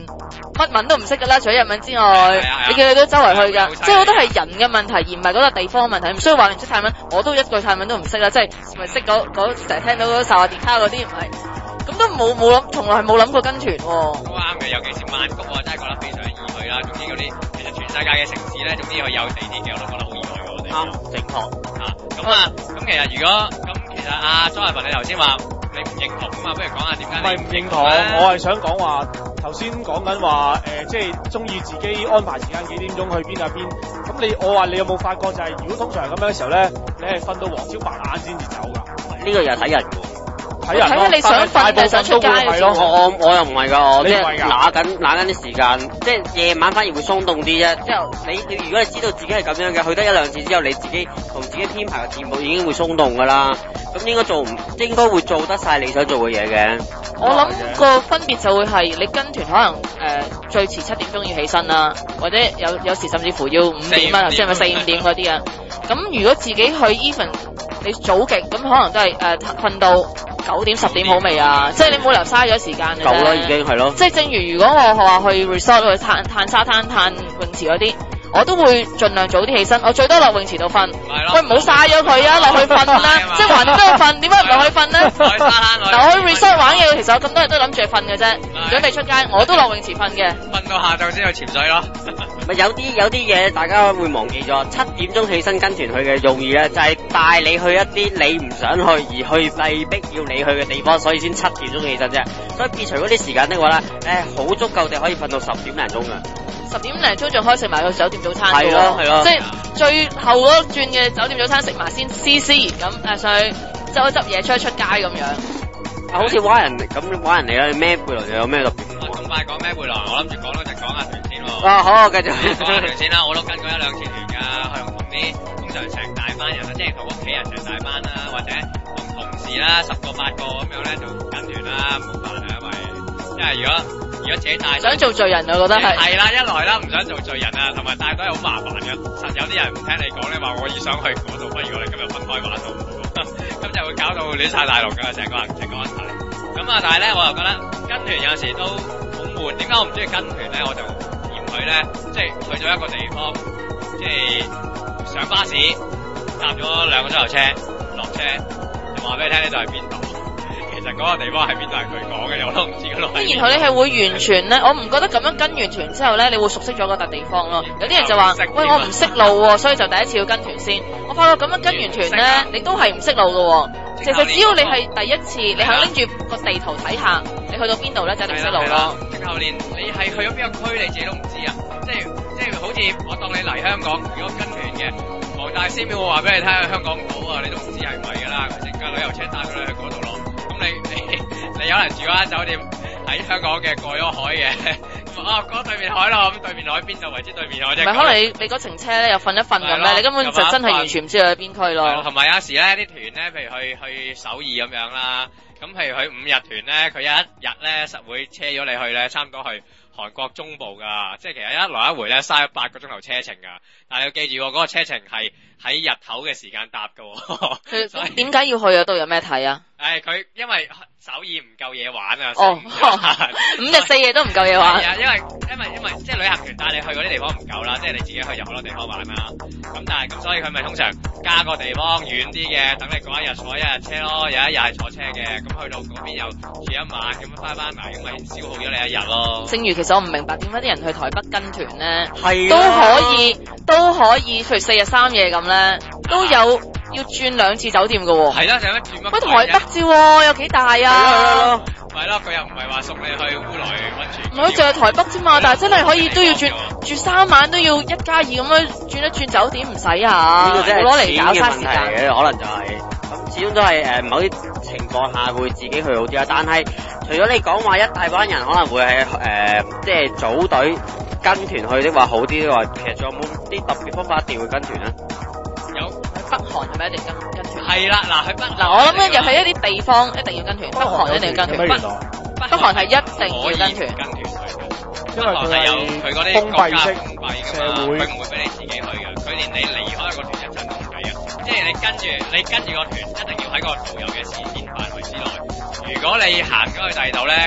乜文都唔識㗎啦，除咗日文之外， 係啊係啊你叫佢都周圍去㗎， 好犀利即係我覺得係人嘅問題，而唔係嗰個地方嘅問題，唔需要話你唔識泰文，我都一句泰文都唔識啦，即係咪識嗰嗰成日聽到嗰薩瓦迪卡嗰啲唔係，咁都冇冇諗，從來係冇諗過跟團喎。 都啱嘅，尤其是曼谷我真係覺得非常易去啦。總之嗰啲其實全世界嘅城市咧，總之佢有地鐵嘅我都覺得好易去嘅我哋。 啱，正確。 啊，咁啊，咁其實如果咁其實阿莊文你頭先話你唔認同啊嘛，不如講下點解唔係你唔認同，我係想講話頭先講緊話誒，即係中意自己安排時間幾點鐘去邊啊邊。咁你我話你有冇發覺就係、是，如果通常係咁樣嘅時候咧，你係瞓到黃朝白晏先至走㗎。 呢個又睇人喎。 睇人咯， 睇下你想瞓定想出街嘅時候。 我我我又唔係㗎，我即係你唔係㗎揦緊揦緊啲時間，即係夜晚反而會鬆動啲啫。之後你你如果你知道自己係咁樣嘅，去得一兩次之後，你自己同自己編排嘅節目已經會鬆動㗎啦。咁應該做唔應該會做得晒你想做嘅嘢嘅。 我諗個分別就會係你跟團可能誒、呃、最遲七點鐘要起身啦，或者有有時甚至乎要五點啊，頭先係咪四五點嗰啲啊？咁如果自己去 even 你早極咁，可能都係誒瞓到九點十點好未啊？即係你冇理由嘥咗時間嘅啫。 夠啦，已經係咯。 即係正如如果我話去 resort 去探探沙灘、探泳池嗰啲。我都會盡量早啲起身，我最多落泳池度瞓。喂，唔好嘥咗佢啊，落去瞓啦！即係橫掂都要瞓，點解唔落去瞓咧？嗱，我去 resort 玩嘅，其實我咁多人都諗住去瞓嘅啫，唔準備出街，我都落泳池瞓嘅。 瞓到下晝先去潛水咯。 咪有啲有啲嘢大家會忘記咗，七點鐘起身跟團去嘅用意咧，就係帶你去一啲你唔想去而去被逼要你去嘅地方，所以先七點鐘起身啫。所以撇除嗰啲時間的話咧，誒好足夠地可以瞓到十點零鐘嘅。 十點零鐘仲可以食埋個酒店早餐嘅喎，係咯係咯， 即係最後嗰轉嘅酒店早餐食埋先，絲絲咁誒上去執一執嘢出一出街咁樣。 啊，好似蛙人咁蛙人嚟啦，你孭背囊又有咩特別？ 咁快講孭背囊，我諗住講多隻講下團先喎。 啊好，繼續講下團先啦，我都跟過一兩次團㗎，係同啲通常成大班人啦，即係同屋企人成大班啦，或者同同事啦，十個八個咁樣咧就跟團啦，唔好煩啊，因為因為如果如果自己帶想做罪人，我覺得係係啦，一來啦唔想做罪人啊，同埋帶隊好麻煩嘅，實有啲人唔聽你講咧，話我要想去嗰度，不如我哋今日分開玩好唔好？咁就會搞到亂晒大龍㗎，成個行程個問題。咁啊，但係咧我又覺得跟團有時都好悶，點解我唔中意跟團咧？我就嫌佢咧，即係去咗一個地方，即係上巴士搭咗兩個鐘頭車，落車就話俾你聽呢度係邊度。其實嗰個地方係邊度係佢講嘅，我都唔知嗰度。 然後你係會完全咧，我唔覺得咁樣跟完團之後咧，你會熟悉咗嗰笪地方咯。有啲人就話：喂，我唔識路喎，所以就第一次要跟團先。我發覺咁樣跟完團咧，你都係唔識路嘅喎。其實只要你係第一次，你肯拎住個地圖睇下，你去到邊度咧就一定識路咯。 直頭連你係去咗邊個區你自己都唔知啊！即係即係好似我當你嚟香港，如果跟團嘅黃大仙廟，我話俾你聽，香港島啊，你都唔知係唔係㗎啦。佢成架旅遊車帶咗你去嗰度咯。咁你你你有人住嗰間酒店喺香港嘅，過咗海嘅，咁啊講對面海咯，咁對面海邊度為之對面海啫？ 唔係，可能你你嗰程車咧又瞓一瞓咁咧，你根本就真係完全唔知佢喺邊區咯。 同埋有時咧啲團咧，譬如去去首爾咁樣啦，咁譬如去五日團咧，佢有一日咧實會車咗你去咧，差唔多去韓國中部㗎，即係其實一來一回咧嘥咗八個鐘頭車程㗎。但係你要記住喎，嗰個車程係喺日頭嘅時間搭㗎。 佢點解要去啊？度有咩睇啊？ 誒，佢因為首爾唔夠嘢玩啊！ 哦，五日四夜都唔夠嘢玩。 係啊，因為因為因為即係旅行團帶你去嗰啲地方唔夠啦，即係你自己去有好多地方玩啦。咁但係咁，所以佢咪通常加個地方遠啲嘅，等你嗰一日坐一日車咯，有一日係坐車嘅，咁去到嗰邊又住一晚，咁翻翻嚟，咁咪消耗咗你一日咯。正如其實我唔明白點解啲人去台北跟團咧， 係都可以都可以，譬如四日三夜咁咧，都有要轉兩次酒店㗎喎。 係啦，成日轉乜？ 喂，台北啫喎，有幾大啊？ 係咯，佢又唔係話送你去烏來溫泉。 唔係，淨係台北啫嘛，但係真係可以都要轉住三晚，都要一加二咁樣轉一轉酒店，唔使啊！ 呢個真係攞嚟搞錢嘅問題嘥時間嘅，可能就係、是、咁，始終都係誒某啲情況下會自己去好啲啦。但係除咗你講話一大班人可能會係誒、呃、即係組隊跟團去的話好啲的話，其實仲有冇啲特別方法一定要跟團咧？ 有北韓係咪一定跟跟團？ 係啦，嗱去北嗱，我諗咧又係一啲地方一定要跟團，北韓一定要跟團，北北韓係一定要跟團。 跟團去嘅， 因為佢係有佢嗰啲國家封封閉社㗎嘛， 會佢唔會俾你自己去嘅，佢連你離開個團一陣都唔俾嘅，即係你跟住你跟住個團一定要喺個導遊嘅視線範圍之內。如果你行咗去第二度咧，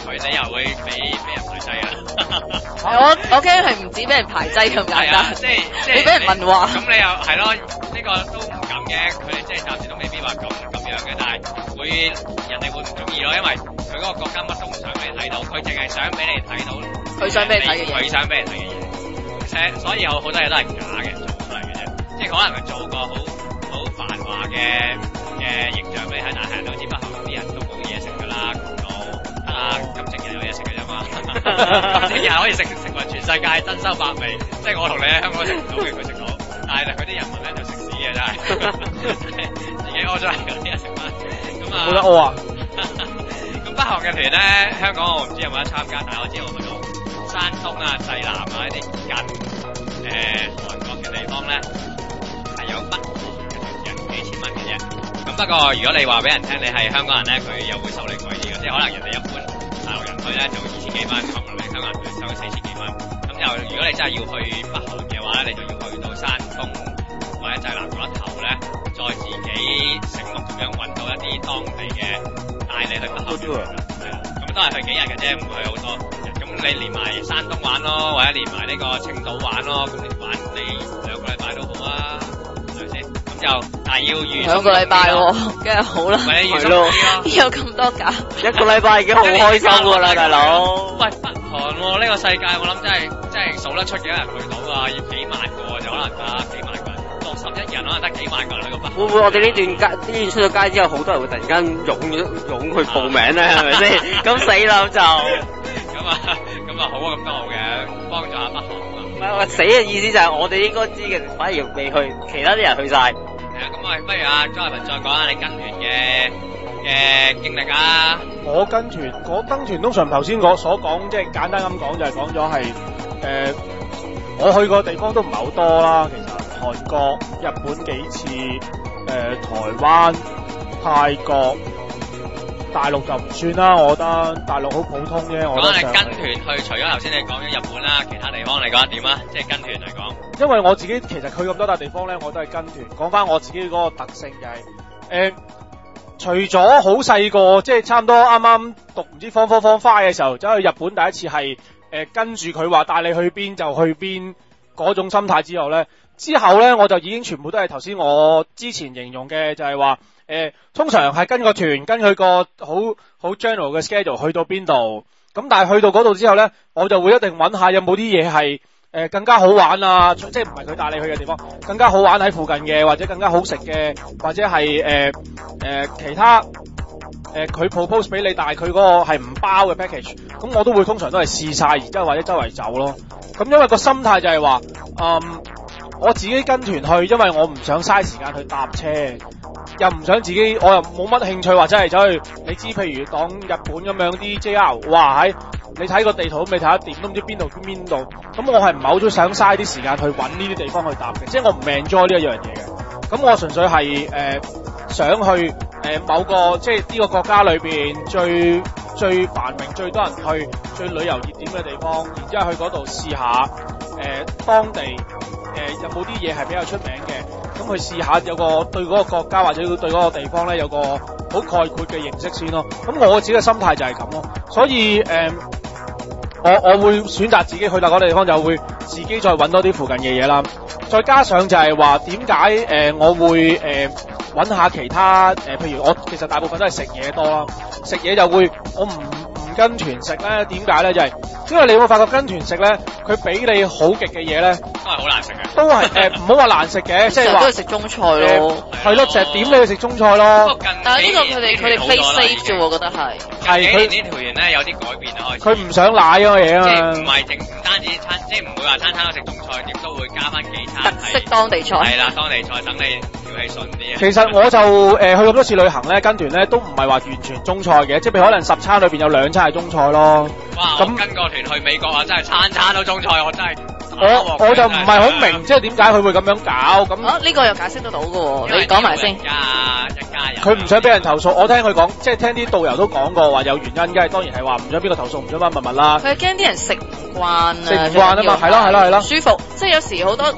佢哋又會俾俾人排擠啊！ 我我驚係唔止俾人排擠咁簡單， 即係即係你俾人問話。 咁你又係咯？呢個都唔敢嘅，佢哋即係暫時都未必話咁咁樣嘅，但係會人哋會唔中意咯，因為佢嗰個國家乜都唔想俾你睇到，佢淨係想俾你睇到佢想俾你睇嘅嘢， 佢想俾你睇嘅嘢，而且所以有好多嘢都係假嘅，做出嚟嘅啫，即係可能係做個好好繁華嘅嘅形象俾你睇，但係人都知北韓啲人都冇嘢食㗎啦，窮到得啊金正日有嘢食嘅啫嘛，金正日可以食食勻全世界珍饈百味，即係我同你喺香港食唔到嘅佢食到，但係佢啲人民咧就食屎嘅真係，自己屙咗嚟嗰啲人食翻，咁啊冇得屙啊！ 咁北韓嘅團咧，香港我唔知有冇得參加，但係我知道去到山東啊、濟南啊呢啲近誒韓國嘅地方咧，係有北韓嘅團人幾千蚊嘅啫。咁不過如果你話俾人聽你係香港人咧，佢又會收你貴啲嘅，即係可能人哋一般大陸人去咧就二千幾蚊，可能你香港人去收四千幾蚊。咁就如果你真係要去北韓嘅話咧，你就要去到山東或者濟南嗰一頭咧，再自己醒目咁樣揾到一啲當地嘅帶你去北韓嘅團啦，係啦。咁都係去幾日嘅啫，唔會去好多日。咁你連埋山東玩咯，或者連埋呢個青島玩咯，咁你玩你兩個禮拜都好啊，係咪先？咁就但係要預兩個禮拜喎，梗係好啦， 係咯， 邊有咁多假？ 一個禮拜已經好開心㗎啦，大佬。 喂，北韓喎，呢個世界我諗真係真係數得出幾多人去到啊，要幾萬個就可能得幾萬個人，六十一人可能得幾萬個人去個北韓。 會唔會我哋呢段街呢段出咗街之後，好多人會突然間湧湧去報名咧？係咪先？咁死啦就。 咁啊，咁啊好啊，咁都好嘅，幫助下北韓啊。 唔係話死嘅意思就係我哋應該知嘅，反而未去，其他啲人去晒。 係啊，咁我哋不如啊 Jonathan再講下你跟團嘅嘅經歷啊。 我跟團，我跟團通常頭先我所講，即係簡單咁講就係講咗係誒，我去過地方都唔係好多啦。其實韓國、日本幾次，誒、呃、台灣、泰國。大陸就唔算啦，我覺得大陸好普通啫。我覺得講你跟團去，除咗頭先你講咗日本啦，其他地方你覺得點啊？即係跟團嚟講。 因為我自己其實去咁多笪地方咧，我都係跟團。講翻我自己嗰個特性就係、是，誒、呃，除咗好細個，即係差唔多啱啱讀唔知 form four form five嘅時候，走去日本第一次係誒、呃、跟住佢話帶你去邊就去邊嗰種心態之後咧，之後咧我就已經全部都係頭先我之前形容嘅，就係話。誒、呃，通常係跟個團，跟佢個好好 general 嘅 schedule 去到邊度，咁但係去到嗰度之後咧，我就會一定揾下有冇啲嘢係誒更加好玩啊，即係唔係佢帶你去嘅地方，更加好玩喺附近嘅，或者更加好食嘅，或者係誒誒其他誒佢、呃、propose 俾你，但係佢嗰個係唔包嘅 package，咁我都會通常都係試晒，然之後或者周圍走咯。咁因為個心態就係話，嗯，我自己跟團去，因為我唔想嘥時間去搭車。又唔想自己，我又冇乜興趣或者係走去，你知譬如當日本咁樣啲 J R， 哇喺你睇個地圖都未睇得掂，都唔知邊度邊度。咁我係唔係好想嘥啲時間去揾呢啲地方去搭嘅，即係我唔 enjoy 呢一樣嘢嘅。咁我純粹係誒、呃、想去誒、呃、某個即係呢個國家裏邊最最繁榮、最多人去、最旅遊熱點嘅地方，然之後去嗰度試下誒、呃、當地誒、呃、有冇啲嘢係比較出名嘅。咁去試下有個對嗰個國家或者對嗰個地方咧有個好概括嘅認識先咯。咁我自己嘅心態就係咁咯。所以誒、呃，我我會選擇自己去到嗰個地方，就會自己再揾多啲附近嘅嘢啦。再加上就係話點解誒我會誒揾、呃、下其他誒、呃，譬如我其實大部分都係食嘢多啦，食嘢就會我唔唔跟團食咧。點解咧？就係、是、因為你會發覺跟團食咧，佢俾你好極嘅嘢咧。 都係好難食嘅， 都係誒唔好話難食嘅，即係話都係食中菜咯， 係咯，成日點你去食中菜咯。 但係呢個佢哋佢哋 play safe 啫，我覺得係。 係佢呢條員咧有啲改變啊，開始。 佢唔想奶嗰個嘢啊嘛。 即係唔係淨唔單止餐，即係唔會話餐餐都食中菜，點都會加翻幾餐。 特色當地菜。係啦，當地菜等你調氣順啲。 其實我就誒、呃、去咁多次旅行咧，跟團咧都唔係話完全中菜嘅，即係譬如可能十餐裏邊有兩餐係中菜咯。 哇！咁跟個團去美國啊，真係餐餐都中菜，我真係。 我我就唔係好明，即係點解佢會咁樣搞咁？ 啊，呢個又解釋得到嘅喎，你講埋先。 一家一家人。 佢唔想俾人投訴，我聽佢講，即係聽啲導遊都講過話有原因嘅，當然係話唔想邊個投訴，唔想乜乜乜啦。 佢係驚啲人食唔慣啊， 食唔慣啊嘛，係咯係咯係咯。 舒服，即係有時好多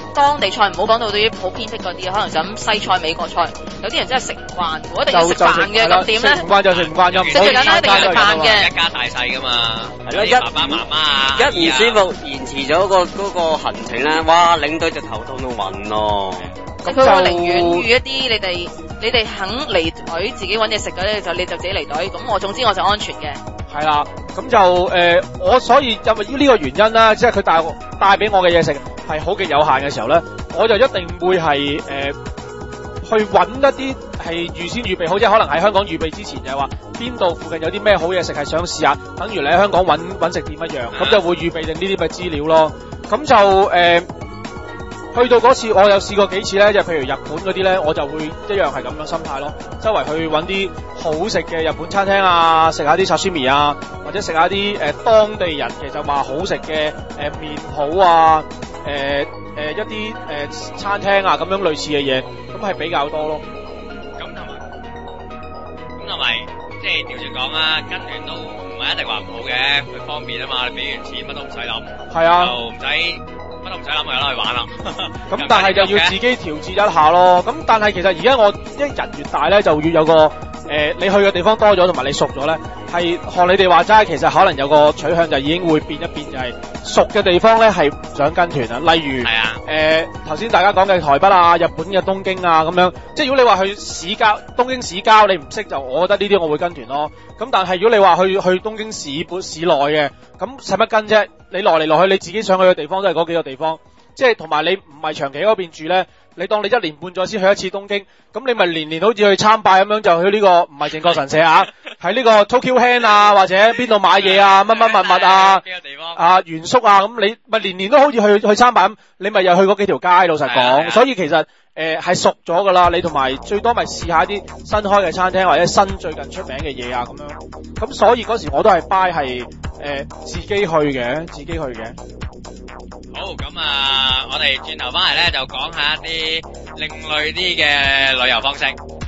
當地菜，唔好講到啲好偏僻嗰啲，可能就咁西菜、美國菜，有啲人真係食唔慣，我一定要食飯嘅，咁點咧？ 食唔慣就食唔慣，就唔即係最簡單一定要食飯嘅， 一家大細噶嘛， 係咯，一爸爸媽媽啊， 一唔舒服延遲咗個嗰個行程咧，哇，領隊就頭痛到暈咯。 佢會寧願預一啲你哋你哋肯離隊自己揾嘢食嗰啲，就你就自己離隊。咁我總之我就安全嘅。係啦，咁就誒、呃，我所以因為呢個原因啦，即係佢帶帶俾我嘅嘢食係好極有限嘅時候咧，我就一定會係誒、呃、去揾一啲係預先預備好，即係可能喺香港預備之前就係話邊度附近有啲咩好嘢食係想試下，等於你喺香港揾揾食店一樣，咁就會預備定呢啲嘅資料咯。咁就誒。呃去到嗰次，我有試過幾次咧，就譬如日本嗰啲咧，我就會一樣係咁樣心態咯。周圍去揾啲好食嘅日本餐廳啊，食下啲 sashimi 啊，或者食下啲誒當地人其實話好食嘅誒麵鋪啊，誒、呃、誒、呃、一啲誒、呃、餐廳啊咁樣類似嘅嘢，咁係比較多咯。 咁同埋，咁同埋，即係調轉講啊，跟團都唔係一定話唔好嘅，佢方便啊嘛，你俾完錢乜都唔使諗， 係啊， 就唔使。乜都唔使諗，咪攞去玩啦。 咁但係就要自己調節一下咯。咁但係其實而家我一人越大咧，就越有個誒、呃，你去嘅地方多咗，同埋你熟咗咧，係學你哋話齋，其實可能有個取向就已經會變一變，就係、是、熟嘅地方咧係唔想跟團啊。例如誒頭先大家講嘅台北啊、日本嘅東京啊咁樣，即係如果你話去市郊、東京市郊你唔識就，我覺得呢啲我會跟團咯。咁但係如果你話去去東京市本市內嘅，咁使乜跟啫？你來嚟來去，你自己想去嘅地方都係嗰幾個地方，即係同埋你唔係長期喺嗰邊住咧，你當你一年半載先去一次東京，咁你咪年年好似去參拜咁樣就去呢、這個唔係靖國神社啊，喺呢個 Tokyo Hand 啊，或者邊度買嘢啊，乜乜物物啊， 邊個地方啊原宿啊，咁你咪年年都好似去去參拜咁，你咪又去嗰幾條街，老實講，所以其實誒係、呃、熟咗噶啦，你同埋最多咪試下啲新開嘅餐廳或者新最近出名嘅嘢啊咁樣，咁所以嗰時我都係 buy 係誒自己去嘅，自己去嘅。 好，咁啊，我哋轉頭翻嚟咧就講下一啲另類啲嘅旅遊方式。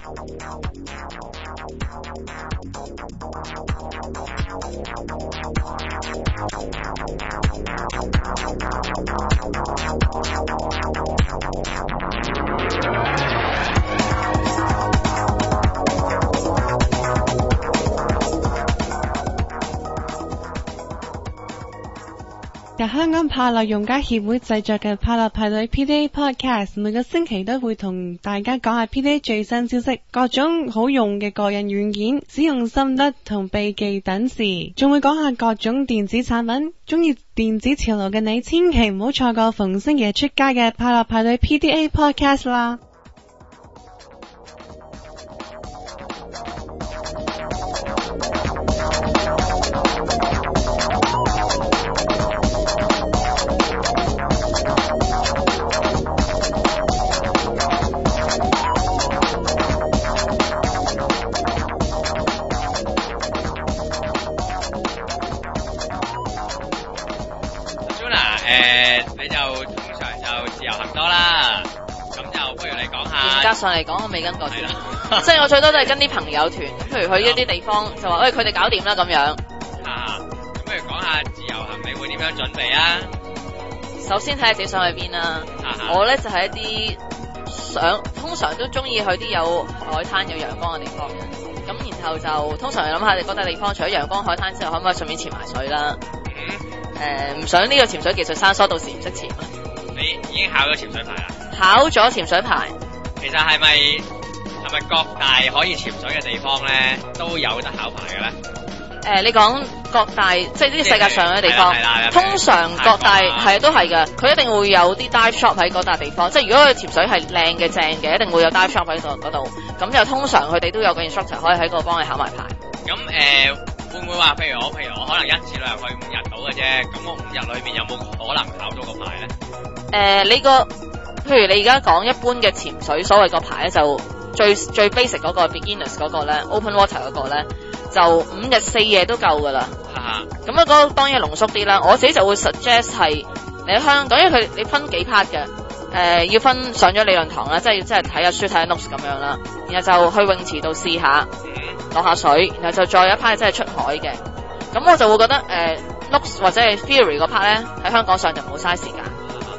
由香港派樂用家協會製作嘅派樂派對 P D A Podcast， 每個星期都會同大家講下 P D A 最新消息，各種好用嘅個人軟件、使用心得同秘技等事，仲會講下各種電子產品。中意電子潮流嘅你，千祈唔好錯過逢星期日出街嘅派樂派對 P D A Podcast 啦！ 嚴格上嚟講，我未跟過團，即係我最多都係跟啲朋友團，譬如去一啲地方就話，喂，佢哋搞掂啦咁樣。 啊，咁不如講下自由行，你會點樣準備啊？ 首先睇下自己想去邊啦。我咧就係、是、一啲想，通常都中意去啲有海灘、有陽光嘅地方嘅。咁然後就通常諗下你嗰笪地方，除咗陽光海灘之後，可唔可以順便潛埋水啦？嗯。誒、呃，唔想呢個潛水技術生疏，到時唔識潛啊。 你已經考咗潛水牌啦？ 考咗潛水牌。 其實係咪係咪各大可以潛水嘅地方咧都有得考牌嘅咧？ 誒、呃，你講各大即係呢啲世界上嘅地方，通常各大係都係嘅，佢一定會有啲 dive shop 喺嗰笪地方。即係如果佢潛水係靚嘅正嘅，一定會有 dive shop 喺度嗰度。咁就通常佢哋都有個 instructor 可以喺嗰度幫你考埋牌。 咁誒、呃，會唔會話譬如我譬如我可能一次旅遊去五日到嘅啫，咁我五日裏面有冇可能考到個牌咧？ 誒、呃，你個。譬如你而家講一般嘅潛水，所謂個牌咧就最最 basic 嗰個 beginners 嗰個咧 open water 嗰個咧就五日四夜都夠噶啦。咁啊嗰個當然濃縮啲啦。我自己就會 suggest 係你喺香港，因為佢你分幾 part 嘅，誒、呃、要分上咗理論堂啦，即係即係睇下書睇下 notes 咁樣啦，然後就去泳池度試下落下水，然後就再有一 part 即係出海嘅。咁我就會覺得誒、呃、notes 或者係 theory 嗰 part 咧喺香港上就唔好嘥時間。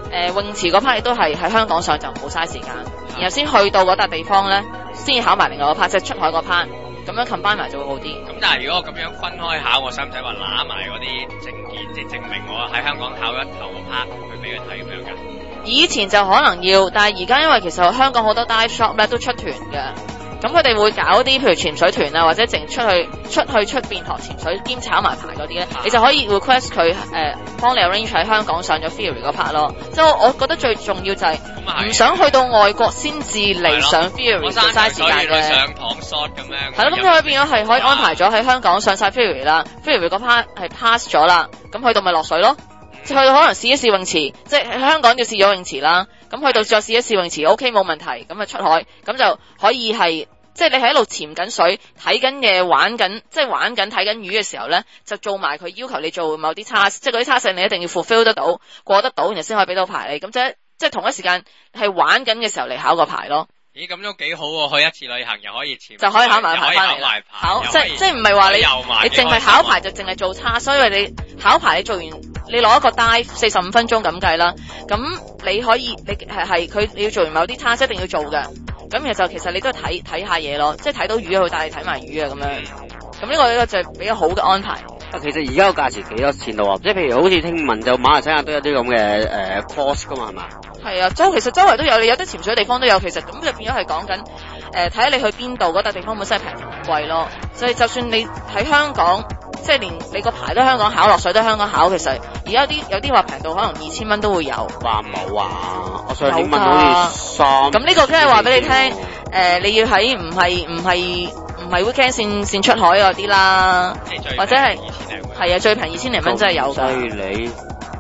誒泳池嗰 part 亦都係喺香港上就唔好嘥時間，然後先去到嗰笪地方咧，先考埋另外嗰 part，即係出海嗰 part，咁樣 combine 埋就會好啲。 咁但係如果我咁樣分開考，我使唔使話揦埋嗰啲證件，即係證明我喺香港考一頭嗰 part 去俾佢睇咁樣㗎？ 以前就可能要，但係而家因為其實香港好多 dive shop 咧都出團嘅。咁佢哋會搞啲譬如潛水團啊，或者淨出去出去出邊學潛水兼炒埋牌嗰啲咧，啊、你就可以 request 佢誒、呃、幫你 arrange 喺香港上咗 theory 嗰 part 咯。即係我覺得最重要就係唔想去到外國先至嚟上 theory 就嘥時間嘅。 上堂 short 咁樣。 係咯，咁佢變咗係可以安排咗喺香港上晒 theory 啦 ，theory 嗰 part 係 pass 咗啦，咁去到咪落水咯。即係去到可能試一試泳池，即係喺香港要試咗泳池啦。咁去到再試一試泳池 ，OK 冇問題，咁啊出海，咁就可以係。即係你喺度潛緊水、睇緊嘢、玩緊，即係玩緊睇緊魚嘅時候咧，就做埋佢要求你做某啲 task，即係嗰啲 task 你一定要 fulfill 得到、過得到，然後先可以俾到牌你。咁即係即係同一時間係玩緊嘅時候嚟考個牌咯。 咦，咁都幾好喎！去一次旅行又可以潛， 就可以考埋牌翻嚟啦。考即係即係唔係話你你淨係考牌就淨係做差，所以你考牌你做完你攞一個 dive 四十五分鐘咁計啦。咁你可以你係係佢你要做完某啲 task 一定要做嘅。咁其實其實你都係睇睇下嘢咯，即係睇到魚去帶你睇埋魚啊咁樣。咁呢個呢個就係比較好嘅安排。 啊，其實而家個價錢幾多錢到啊？即係譬如好似聽聞就馬來西亞都有啲咁嘅誒 course 噶嘛，係嘛？係啊，周其實周圍都有，你有啲潛水地方都有。其實咁就變咗係講緊誒睇下你去邊度，嗰笪地方本身係平定貴咯。所以就算你喺香港，即係連你個牌都香港考，落水都香港考，其實而家啲有啲話平到可能二千蚊都會有。話冇啊！我上年問好似三。咁呢個梗係話俾你聽，誒、呃、你要喺唔係唔係唔係 weekend 線線出海嗰啲啦，或者係係啊最平二千零蚊真係有㗎。犀利。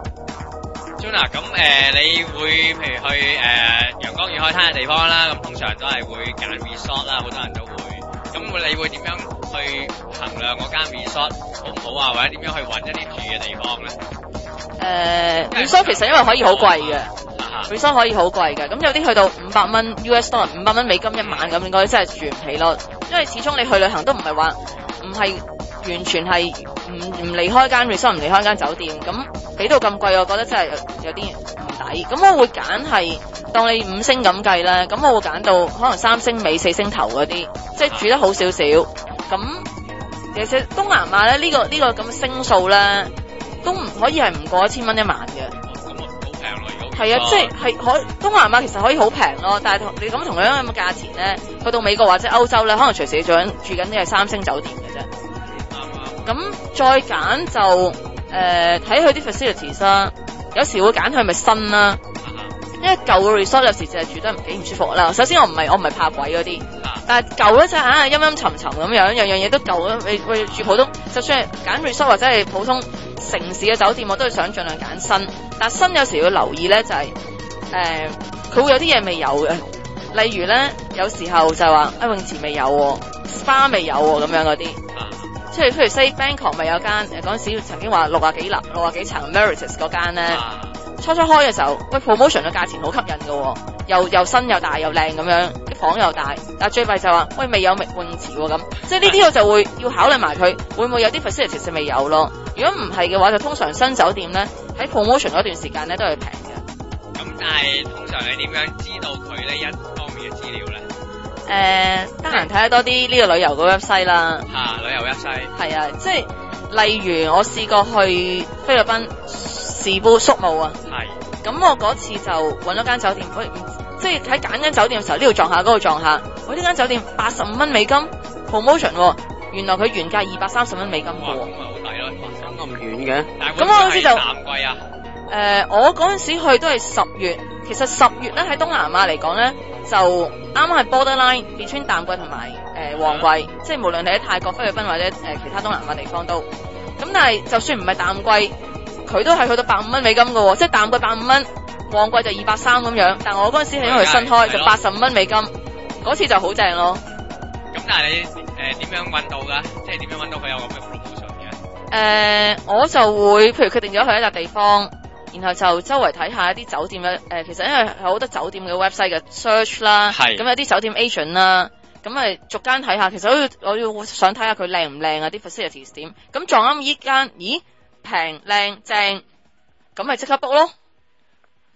Juna， 咁誒、呃、你會譬如去誒陽光與海灘嘅地方啦，咁通常都係會揀 resort 啦，好多人都會。咁你會點樣去衡量嗰間 resort 好唔好啊？或者點樣去揾一啲住嘅地方咧？誒、呃、resort 其實因為可以好貴嘅 ，resort 可以好貴嘅。咁有啲去到五百蚊 U S dollar， 五百蚊美金一晚咁，應該真係住唔起咯。因為始終你去旅行都唔係話唔係完全係唔唔離開間 resort， 唔離開間酒店，咁俾到咁貴，我覺得真係有啲唔抵。咁我會揀係當你五星咁計咧，咁我會揀到可能三星尾四星頭嗰啲，即係住得好少少。咁其實東南亞咧呢、這個呢、這個咁嘅星數咧，都唔可以係唔過一千蚊一晚嘅。咁啊好平咯，如果係啊，即係係可東南亞其實可以好平咯，但係同你咁同樣咁嘅價錢咧，去到美國或者歐洲咧，可能隨時你做緊住緊啲係三星酒店嘅啫。咁、嗯、再揀就誒睇佢啲 facilities 啦，有時會揀佢係咪新啦。因為舊嘅 resort 有時就係住得唔幾唔舒服啦。首先我唔係我唔係怕鬼嗰啲，但係舊咧就係硬係陰陰沉沉咁樣，樣樣嘢都舊啦。你你住普通，就算係揀 resort 或者係普通城市嘅酒店，我都係想盡量揀新。但係新有時要留意咧，就係誒佢會有啲嘢未有嘅，例如咧有時候就係話啊泳池未有 ，spa 未有咁樣嗰啲。即係譬如西 Bangkok 咪有間誒嗰陣時曾經話六啊幾樓六啊幾層 Meritus 嗰間咧。啊初初開嘅時候，喂 promotion 嘅價錢好吸引嘅，又又新又大又靚咁樣，啲房又大，但係最弊就話，喂未有泳池喎咁，即係呢啲我就會要考慮埋佢，會唔會有啲 facilities 未有咯？如果唔係嘅話，就通常新酒店咧喺 promotion 嗰段時間咧都係平嘅。咁但係通常你點樣知道佢呢一方面嘅資料咧？誒、呃，得閒睇下多啲呢個旅遊嘅 website 啦。嚇、啊，旅遊 website。係啊，即係例如我試過去菲律賓。士布宿務啊，係，咁我嗰次就揾咗間酒店，喂，即係喺揀間酒店嘅時候，呢度撞下，嗰度撞下，我呢間酒店八十五蚊美金 promotion，啊、原來佢原價二百三十蚊美金嘅喎，咁咪好抵咯，咁咁遠嘅，咁我嗰陣時就淡季啊，誒、呃，我嗰陣時去都係十月，其實十月咧喺東南亞嚟講咧，就啱啱係 borderline between 淡季同埋誒旺季，即係無論你喺泰國、菲律賓或者誒、呃、其他東南亞地方都，咁但係就算唔係淡季。佢都係去到百五蚊美金嘅喎，即係淡季百五蚊，旺季就二百三咁樣。但係我嗰陣時係因為新開，就八十五蚊美金，嗰次就好正咯。咁但係你誒點樣揾到㗎？即係點樣揾到佢有咁嘅 promotion 嘅？誒、呃，我就會譬如決定咗去一笪地方，然後就周圍睇下一啲酒店嘅誒、呃，其實因為有好多酒店嘅 website 嘅 search 啦，咁有啲酒店 agent 啦，咁咪逐間睇下。其實我要我要想睇下佢靚唔靚啊，啲 facilities 點。咁撞啱依間，咦？平靚正，咁咪即刻 book 咯。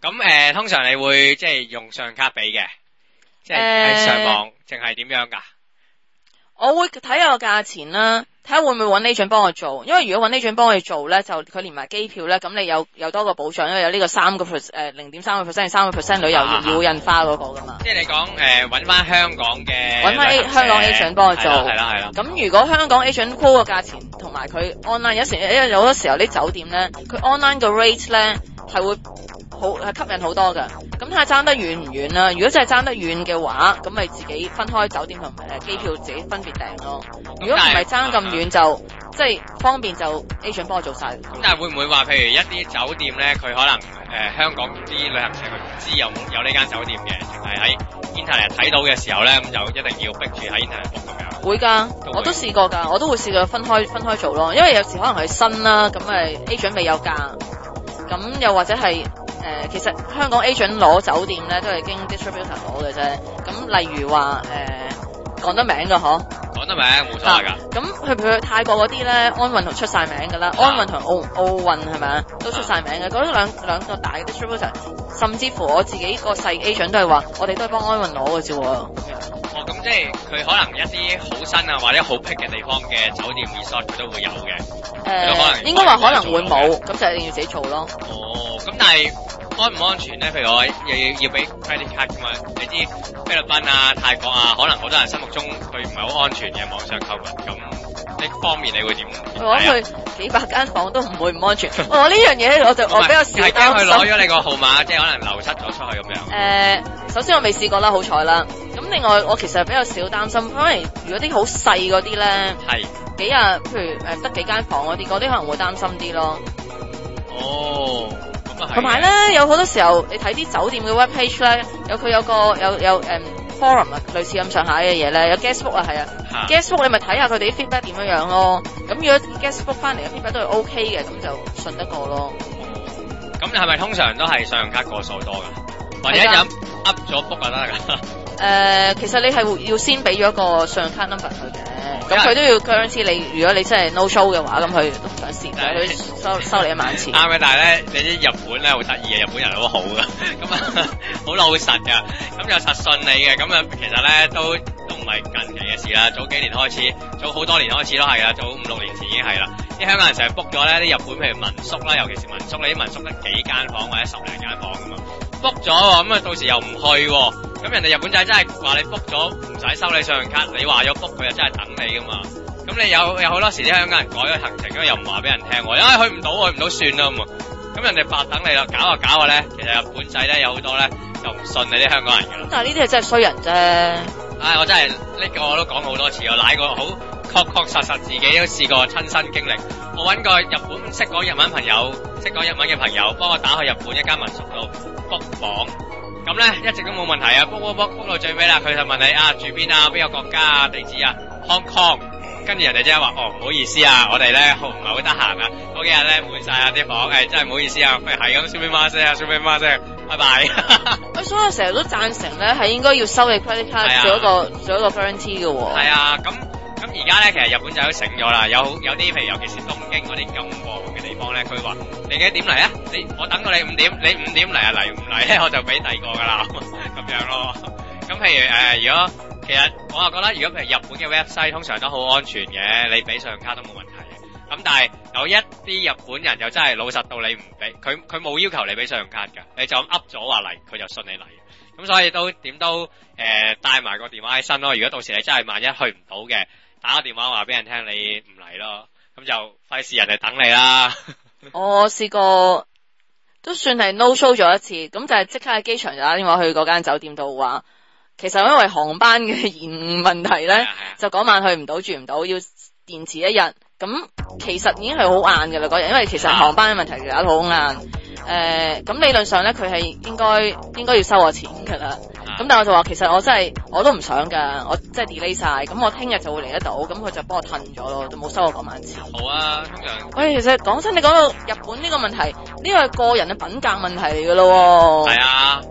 咁誒、呃，通常你會即係用信用卡俾嘅，即係喺上網，淨係點樣㗎？ 我會睇下個價錢啦，睇下會唔會揾 agent 幫我做，因為如果揾 agent 幫我做咧，就佢連埋機票咧，咁你有有多個保障，因為有呢個三個 percent 誒零點三個 percent 三個 percent 旅遊業要印花嗰個噶嘛。 即係你講誒揾翻香港嘅揾翻香港 agent 幫我做， 係啦係啦。 咁如果香港 agent call 個價錢同埋佢 online 有時因為有好多時候啲酒店咧，佢 online 個 rate 咧係會好係吸引好多㗎。咁睇下爭得遠唔遠啦。如果真係爭得遠嘅話，咁咪自己分開酒店同誒機票自己分別訂咯。如果唔係爭咁遠就即係方便就 agent 幫我做晒。咁但係會唔會話譬如一啲酒店咧，佢可能誒、呃、香港啲旅行社佢唔知有冇有呢間酒店嘅，淨係喺 internet 睇到嘅時候咧，咁就一定要逼住喺 internet book 咁樣。會㗎，我都試過㗎，我都會試過分開分開做咯。因為有時可能係新啦，咁誒 agent 未有價，咁又或者係。誒、呃，其實香港 agent 攞酒店咧，都係經 distributor 攞嘅啫。咁例如話誒，講、呃、得名嘅嗬，講得名冇所謂㗎。咁佢譬如泰國嗰啲咧，安運同出晒名㗎啦，安運同奧奧運係咪啊？都出晒名嘅。嗰兩兩個大嘅 distributor，甚至乎我自己個細 agent 都係話，我哋都係幫安運攞嘅啫喎。哦，咁即係佢可能一啲好新啊，或者好僻嘅地方嘅酒店 resort 佢都會有嘅。誒、呃，應該話可能會冇，咁就一定要自己做咯。哦，咁但係安唔安全咧？譬如我又要要俾 credit card 㗎嘛？你知菲律賓啊、泰國啊，可能好多人心目中佢唔係好安全嘅網上購物。咁呢方面你會點？我諗佢幾百間房都唔會唔安全。我呢樣嘢我就我比較少擔心。係驚佢攞咗你個號碼，即係可能流失咗出去咁樣。誒、呃，首先我未試過啦，好彩啦。咁另外我其實比較少擔心，因為如果啲好細嗰啲咧，係幾日，譬如誒得幾間房嗰啲，嗰啲可能會擔心啲咯。哦，咁啊係。同埋咧，有好多時候你睇啲酒店嘅 web page 咧，有佢有個有有誒、um, forum 啊，類似咁上下嘅嘢咧，有 guestbook 啊，係啊 guestbook 你咪睇下佢哋啲 feedback 點樣樣咯。咁如果 guestbook 翻嚟嘅 feedback 都係 OK 嘅，咁就信得過咯。咁你係咪通常都係信用卡個數多㗎？或者飲 up 咗 book 就得㗎？誒、呃，其實你係要先俾咗個信用卡 number 佢嘅，咁佢都要 guarantee你，如果你真係 no show 嘅話，咁佢都唔想蝕嘅，佢收收你一萬錢。啱嘅，但係咧，你啲日本咧好得意嘅，日本人好好噶，咁啊好老實噶，咁又實信你嘅，咁啊其實咧都都唔係近期嘅事啦，早幾年開始，早好多年開始都係啦，早五六年前已經係啦。啲香港人成日 book 咗咧啲日本譬如民宿啦，尤其是民宿，你啲民宿得幾間房或者十零間房噶嘛 ，book 咗喎，咁啊到時又唔去喎。咁人哋日本仔真係話你 book 咗唔使收你信用卡，你話咗 book 佢又真係等你噶嘛。咁你有有好多時啲香港人改咗行程，因為又唔話俾人聽，因為去唔到去唔到算啦咁啊。咁人哋白等你啦，搞下搞下咧，其實日本仔咧有好多咧就唔信你啲香港人噶啦。但係呢啲係真係衰人啫。唉，我真係呢、呢個我都講好多次，我舐過好確確實實自己都試過親身經歷。我揾個日本識講日文朋友，識講日文嘅朋友幫我打去日本一間民宿度 book 房。咁咧一直都冇問題啊 book book book book 到最尾啦，佢就問你啊住邊啊，邊個國家啊，地址啊 Hong Kong， 跟住人哋即係話哦唔好意思啊，我哋咧好唔係好得閒啊，嗰幾日咧滿晒啊啲房，誒真係唔好意思啊，不如係咁 super master 啊 super master， 拜拜。咁所以我成日都贊成咧係應該要收你 credit card 做一個做一個 guarantee 嘅喎。係啊，咁咁而家咧其實日本仔都醒咗啦，有有啲譬如尤其是東京嗰啲咁旺嘅地方咧，佢話你幾點嚟啊？你我等到你五點，你五點嚟啊，嚟唔嚟咧我就俾第二個噶啦，咁樣咯。咁譬如誒、呃，如果其實我又覺得，如果譬如日本嘅 website 通常都好安全嘅，你俾信用卡都冇問題嘅。咁但係有一啲日本人又真係老實到你唔俾，佢佢冇要求你俾信用卡㗎，你就咁噏咗話嚟，佢就信你嚟。咁所以都點都誒、呃、帶埋個電話喺身咯。如果到時你真係萬一去唔到嘅，打個電話話俾人聽你唔嚟咯，咁就費事人哋等你啦。我試過都算係 no show 咗一次，咁就係即刻喺機場就打電話去嗰間酒店度話，其實因為航班嘅延誤問題咧，就嗰晚去唔到住唔到，要延遲一日。咁其實已經係好晏嘅啦嗰日，因為其實航班嘅問題搞到好晏。誒、呃，咁理論上咧，佢係應該應該要收我錢噶啦。咁但係我就話，其實我真係我都唔想噶，我真係 delay 晒。咁我聽日就會嚟得到，咁佢就幫我褪咗咯，就冇收我嗰晚錢。好啊，通常。喂，其實講真，你講到日本呢個問題，呢個係個人嘅品格問題嚟噶咯。係啊，不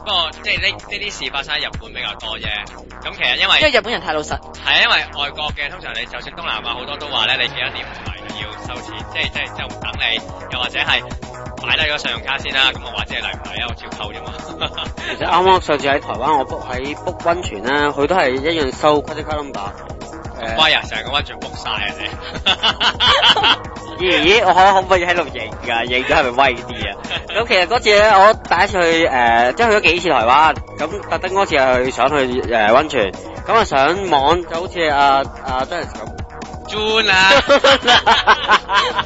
不過即係呢呢啲事發生喺日本比較多啫。咁其實因為因為日本人太老實。 係啊，因為外國嘅通常你就算東南亞好多都話咧，你幾多點唔嚟就要收錢，即係即係即係唔等你，又或者係擺低咗信用卡先啦，咁我話知你嚟唔嚟啊，我照扣啫嘛。 其實啱啱上次喺台灣我 book 喺 book 溫泉咧，佢都係一樣收 credit card number。 威啊！成個溫泉 book 晒啊你。 咦咦，我可可唔可以喺度影㗎？影咗係咪威啲啊？咁其實嗰次咧，我第一次去誒、呃，即係去咗幾次台灣，咁特登嗰次係去想去誒溫、呃、泉，咁啊上網就好似阿阿 Janice 咁 ，June 啊。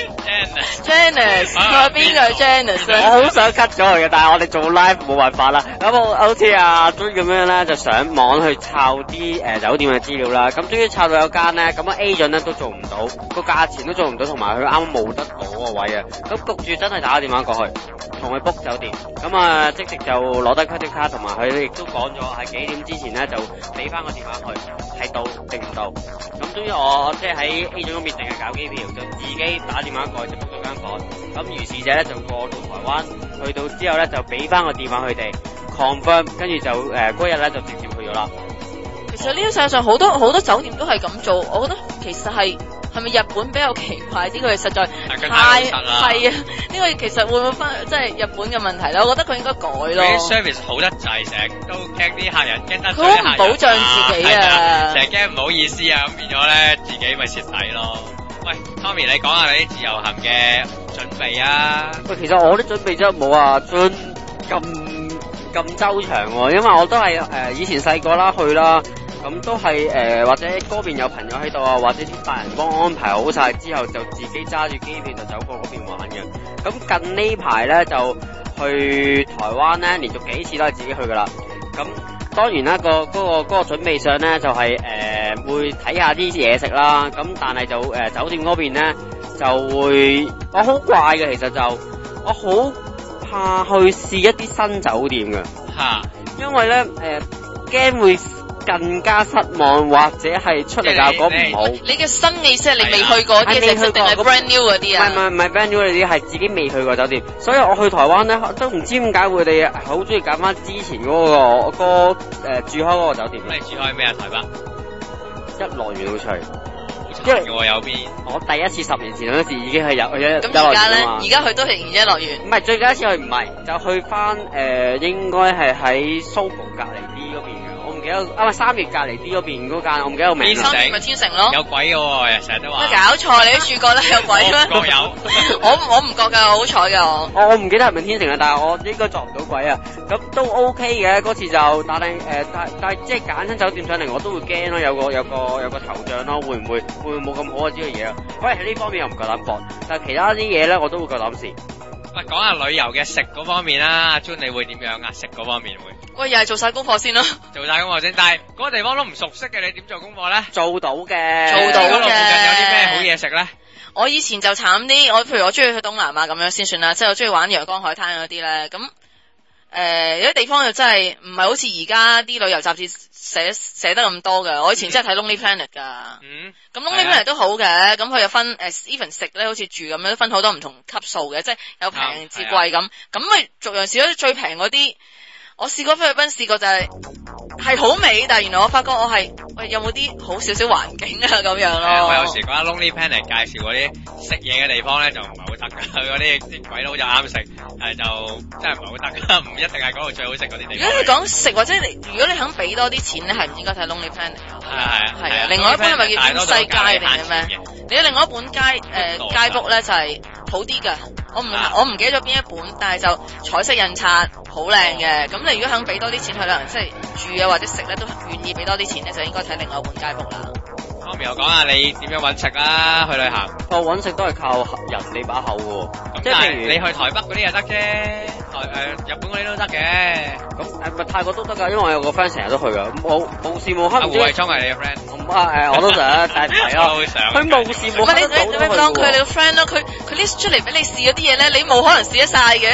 Janice， 佢話邊個 Janice？ 我好想 cut 咗佢嘅，但係我哋做 live 冇辦法啦。咁我好似阿 June 咁樣咧，就上網去抄啲誒酒店嘅資料啦。咁終於抄到有間咧，咁啊 agent 咧都做唔到，個價錢都做唔到，同埋佢啱啱冇得攞個位啊。咁焗住真係打個電話過去，同佢 book 酒店。咁啊即時就攞低 credit card，同埋佢亦都講咗喺幾點之前咧就俾翻個電話佢，係到定唔到。咁終於我即係喺 agent 嗰邊定係搞機票，就自己打電話過去就 book 咗間房。咁如是者咧就過到台灣，去到之後咧就俾翻個電話佢哋 confirm， 跟住就誒嗰日咧就直接去咗啦。 其實呢個世界上好多好多酒店都係咁做，我覺得其實係係咪日本比較奇怪啲？佢哋實在太係啊！呢個其實會唔會翻即係日本嘅問題咧？我覺得佢應該改咯。 佢啲 service 好得滯，成日都驚啲客人驚得罪啲客人。 佢好唔保障自己啊！ 成日驚唔好意思啊，咁變咗咧自己咪蝕底咯。喂 ，Tommy， 你講下你啲自由行嘅準備啊？ 喂，其實我啲準備真係冇話準咁咁周長喎，因為我都係誒、呃、以前細個啦去啦，咁都係誒、呃、或者嗰邊有朋友喺度啊，或者啲大人幫安排好晒之後，就自己揸住機票就走過嗰邊玩嘅。咁近呢排咧就去台灣咧，連續幾次都係自己去噶啦。咁當然啦，個嗰個嗰個準備上咧就係、是、誒、呃、會睇下啲嘢食啦。咁但係就誒、呃、酒店嗰邊咧就會我好怪嘅，其實就我好怕去試一啲新酒店嘅嚇， 因為咧誒驚會更加失望，或者係出嚟效果唔好。 你嘅新意思係你未去過啲嘢食定係 brand new 嗰啲啊？ 唔係唔係 brand new 嗰啲，係自己未去過酒店。所以我去台灣咧都唔知點解佢哋好中意揀翻之前嗰、嗰個、嗰個誒、呃、住開嗰個酒店。 你住開咩啊？台北一樂園好趣。 因為我有邊， 我第一次十年前嗰時已經係入去一咁而家咧，而家去都係仍然一樂園。 唔係最近一次去唔係，就去翻誒、呃，應該係喺蘇豪隔離啲嗰邊嘅，我唔記得，啊唔係三月隔離啲嗰邊嗰間，我唔記得個名。 三月咪天成咯。 有鬼嘅喎，成日都話。 乜搞錯？你都住過啦，有鬼咩？ 我有。 我我唔覺㗎，好彩㗎我。 我唔記得係咪天成啊，但係我應該撞唔到鬼啊。咁都 OK 嘅嗰次就，但係誒、呃，但但係即係揀親酒店上嚟，我都會驚咯，有個有個有個頭像咯，會唔會會唔會冇咁好啊之類嘢啊？反而喺呢方面又唔夠膽搏，但係其他啲嘢咧我都會夠膽試。 喂，講下旅遊嘅食嗰方面啦，阿 June 你會點樣啊？食嗰方面會？ 喂，又係做晒功課先咯。 做晒功課先，但係嗰個地方都唔熟悉嘅，你點做功課咧？ 做到嘅， 做到嘅。 嗰度附近有啲咩好嘢食咧？ 我以前就慘啲，我譬如我中意去東南亞咁樣先算啦，即係我中意玩陽光海灘嗰啲咧，咁。誒、呃，有啲地方又真係唔係好似而家啲旅遊雜誌寫寫得咁多嘅。我以前真係睇 Lonely Planet 噶， 嗯， 咁 Lonely Planet 都好嘅，咁佢又分誒 even 食咧，好似住咁樣都分好多唔同級數嘅，即係有平至貴咁，咁咪逐樣試咗最平嗰啲。我試過菲律賓試過就係、是、係好味，但係原來我發覺我係喂有冇啲好少少環境啊咁樣咯。 我有時覺得 Lonely Planet 介紹嗰啲食嘢嘅地方咧就唔係好得噶，嗰啲啲鬼佬就啱食，但係就真係唔係好得，唔一定係嗰度最好食嗰啲地方。如果你講食或者你如果你肯俾多啲錢咧，係唔應該睇 Lonely Planet。係啊係啊。另外一本係咪叫中西街定係咩？你另外一本街誒、呃、街 book 咧就係、是、好啲㗎。我唔、啊、我唔記得咗邊一本，但係就彩色印刷好靚嘅。咁你如果肯俾多啲錢去啦，即係住啊或者食咧都願意俾多啲錢咧，就應該睇另外一本街 book 啦。Tommy 又講下你點樣揾食啦？去旅行。 我揾食都係靠人哋把口喎。 咁即係你去台北嗰啲又得啫，台誒、呃、日本嗰啲都得嘅。 咁誒咪泰國都得㗎，因為我有個 friend 成日都去㗎。冇無時無刻。 胡慧聰係你嘅 friend。 咁啊誒，我都想，但係唔係咯。 我都想。 佢無時無刻都你你你當佢係你個 friend 咯，佢佢 list 出嚟俾你試嗰啲嘢咧，你冇可能試得晒嘅。 係啊。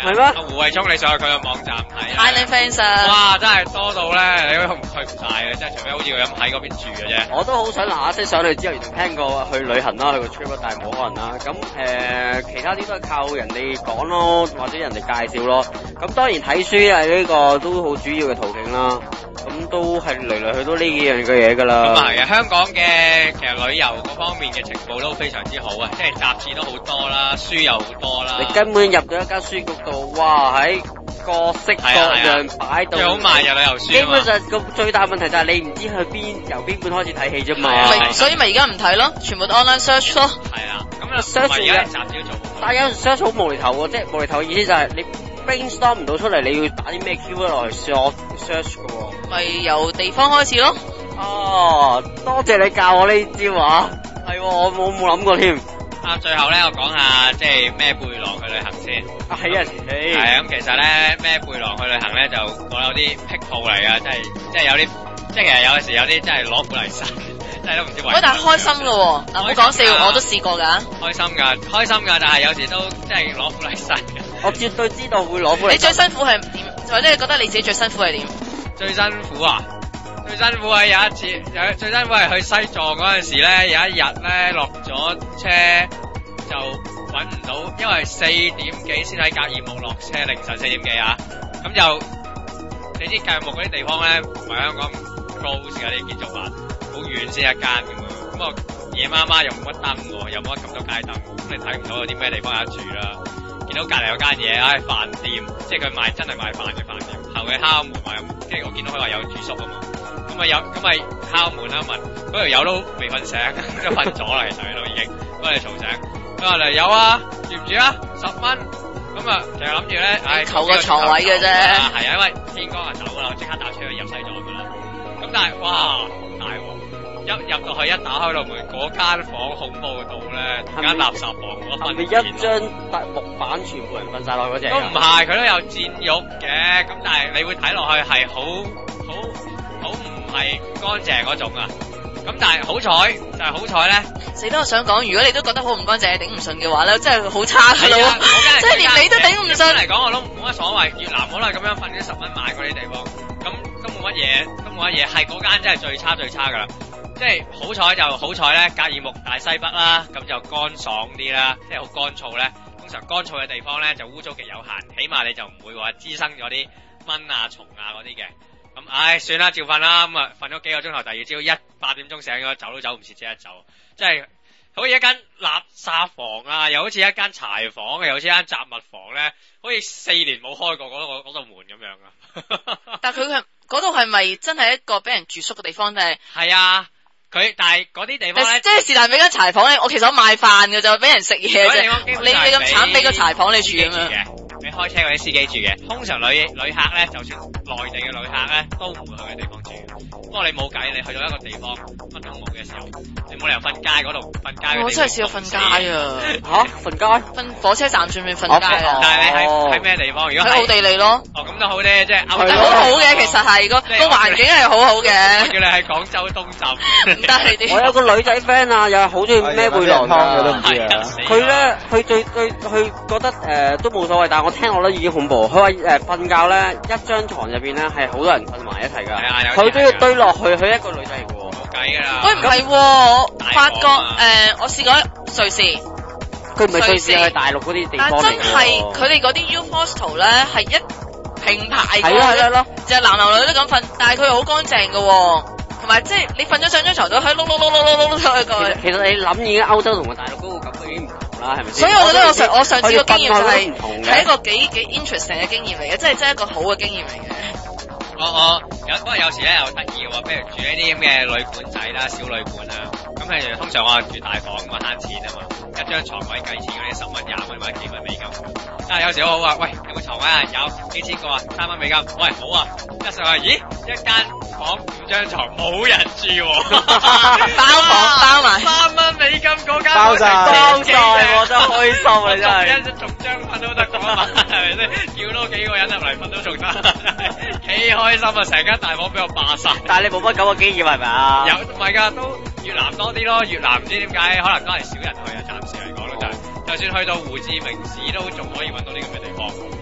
係咩？ 阿胡慧聰，你上去佢個網站睇啊。 Island Fans 啊！ 哇，真係多到咧，你都去唔晒嘅，即係除非好似佢咁喺嗰邊住嘅啫。 我都好想嗱嗱聲上去之後，原來聽過去旅行啦，去個 trip 但係冇可能啦。咁誒、呃，其他啲都係靠人哋講咯，或者人哋介紹咯。咁當然睇書係呢個都好主要嘅途徑啦。咁都係嚟嚟去都呢幾樣嘅嘢㗎啦。 咁啊係啊，香港嘅其實旅遊嗰方面嘅情報都非常之好啊，即係雜誌都好多啦，書又好多啦。 你根本入到一間書局度，哇喺各式各樣擺到。最好賣就旅遊書。 基本上個最大問題就係你唔知去邊由邊本開始睇戲啫嘛。 所以咪而家唔睇咯，全部都 online search 咯。 係啊，咁啊 search 而家雜誌都做。 但係有 search 好無厘頭喎，即係無厘頭嘅意思就係你 brainstorm 唔到出嚟，你要打啲咩 keyword 落去 search search 㗎喎。 咪由地方開始咯。 哦，多謝你教我呢招啊！係喎，我冇冇諗過添。 啊，最後咧，我講下即係孭背囊去旅行先。 啊，係啊，係。 係咁，其實咧孭背囊去旅行咧，就我有啲癖好嚟㗎，即係即係有啲，即係其實有時有啲真係攞苦嚟辛，真係都唔知為。 喂，但係開心㗎喎，嗱，唔好講笑，我都試過㗎。 開心㗎，開心㗎，但係有時都真係攞苦嚟辛嘅。 我絕對知道會攞苦嚟辛。 你最辛苦係點？或者你覺得你自己最辛苦係點？ 最辛苦啊！最辛苦係有一次，有最辛苦係去西藏嗰陣時咧，有一日咧落咗車就揾唔到，因為四點幾先喺格爾木落車，凌晨四點幾啊！咁就你知格爾木嗰啲地方咧，唔係香港咁高嘅啲建築物，好遠先一間咁樣。咁啊夜媽媽又冇乜燈喎，又冇乜咁多街燈，咁你睇唔到有啲咩地方有得住啦。見到隔離有間嘢，唉飯店，即係佢賣真係賣飯嘅飯店，後嘅敲門話，跟住我見到佢話有住宿啊嘛，咁咪有咁咪敲門啦問，嗰條友都未瞓醒，即係瞓咗啦，其實佢都已經，咁你嘈醒，佢話嚟有啊，住唔住啊？十蚊，咁啊其實諗住咧，唉求個床位嘅啫， 係啊，因為天光就走啦，即刻搭車去入西藏噶啦，咁但係哇大鑊！一入到去一打開道門，嗰間房恐怖到咧，間垃圾房我瞓。係咪一張木板全部人瞓晒落去嗰隻？ 都唔係，佢都有墊褥嘅，咁但係你會睇落去係好好好唔係乾淨嗰種啊。咁但係好彩就係好彩咧。 死都我想講，如果你都覺得好唔乾淨、頂唔順嘅話咧，真係好差噶咯。即係連你都頂唔順嚟講，我都冇乜所謂。越南可能咁樣瞓啲十蚊買嗰啲地方，咁都冇乜嘢，都冇乜嘢。係嗰間真係最差最差噶啦。即係好彩就好彩咧，格爾木大西北啦，咁就乾爽啲啦，即係好乾燥咧。通常乾燥嘅地方咧就污糟極有限，起碼你就唔會話滋生咗啲蚊啊、蟲啊嗰啲嘅。咁唉，算啦，照瞓啦。咁啊，瞓咗幾個鐘頭，第二朝一八點鐘醒咗，走都走唔切，即刻走。即係好似一間垃圾房啊，又好似一間柴房，又好似一間雜物房咧，好似四年冇開過嗰度嗰度門咁樣啊。 但係佢係嗰度係咪真係一個俾人住宿嘅地方？定係？ 係啊。佢但係嗰啲地方咧， 即係是但俾間柴房咧，我其實我賣飯嘅就俾人食嘢啫。你你咁慘俾個柴房你住咁樣。 你開車嗰啲司機住嘅，通常旅旅客咧，就算內地嘅旅客咧，都唔會去嘅地方住。不過你冇計，你去到一個地方乜都冇嘅時候，你冇理由瞓街嗰度瞓街。 我真係試過瞓街啊！ 吓，瞓街？ 瞓火車站上面瞓街啊！ 但係你喺喺咩地方？如果喺奧地利咯。 哦，咁都好啲，即係好好嘅，其實係個個環境係好好嘅。 叫你喺廣州東站。 唔得你啲。 我有個女仔 friend 啊，又係好中意孭背囊㗎，都唔知啊。佢咧，佢最最佢覺得誒都冇所謂，但係我聽落咧已經恐怖。佢話誒瞓覺咧，一張床入邊咧係好多人瞓埋一齊㗎，佢都要堆落去。佢一個女仔嚟㗎喎， 冇計㗎啦。 喂，唔係喎，法國誒，我試過瑞士， 佢唔係瑞士係大陸嗰啲地方嚟㗎。但真係佢哋嗰啲 U hostel 咧係一平排嘅， 係咯係咯， 就係男男女女都咁瞓，但係佢又好乾淨㗎喎。同埋即係你瞓咗上張床度，喺碌碌碌碌碌碌碌過去。 其實你諗已經歐洲同個大陸嗰個感覺已經唔同啦，係咪先？ 所以我覺得我上我上次個經驗就係係一個幾幾 interesting 嘅經驗嚟嘅，即係真係一個好嘅經驗嚟嘅。 我我有不過有時咧又得意嘅喎，譬如住呢啲咁嘅旅館仔啦、小旅館啦，咁譬如通常我住大房咁啊慳錢啊嘛，一張床可以計錢嗰啲十蚊、廿蚊或者幾蚊美金。但係有時好好啊，喂有冇床位啊？有幾千個啊？三蚊美金。喂好啊，一上去咦一間房五張床冇人住喎， 包房包埋三蚊美金嗰間包晒包晒喎，真係開心啊真係。 一仲張瞓都得講啊，係咪先？叫多幾個人入嚟瞓都仲得，幾開心啊！成間大房俾我霸晒。 但係你冇乜咁嘅經驗係咪啊？ 有唔係㗎，都越南多啲咯。越南唔知點解，可能都係少人去啊。暫時嚟講咯，就係就算去到胡志明市都仲可以揾到啲咁嘅地方。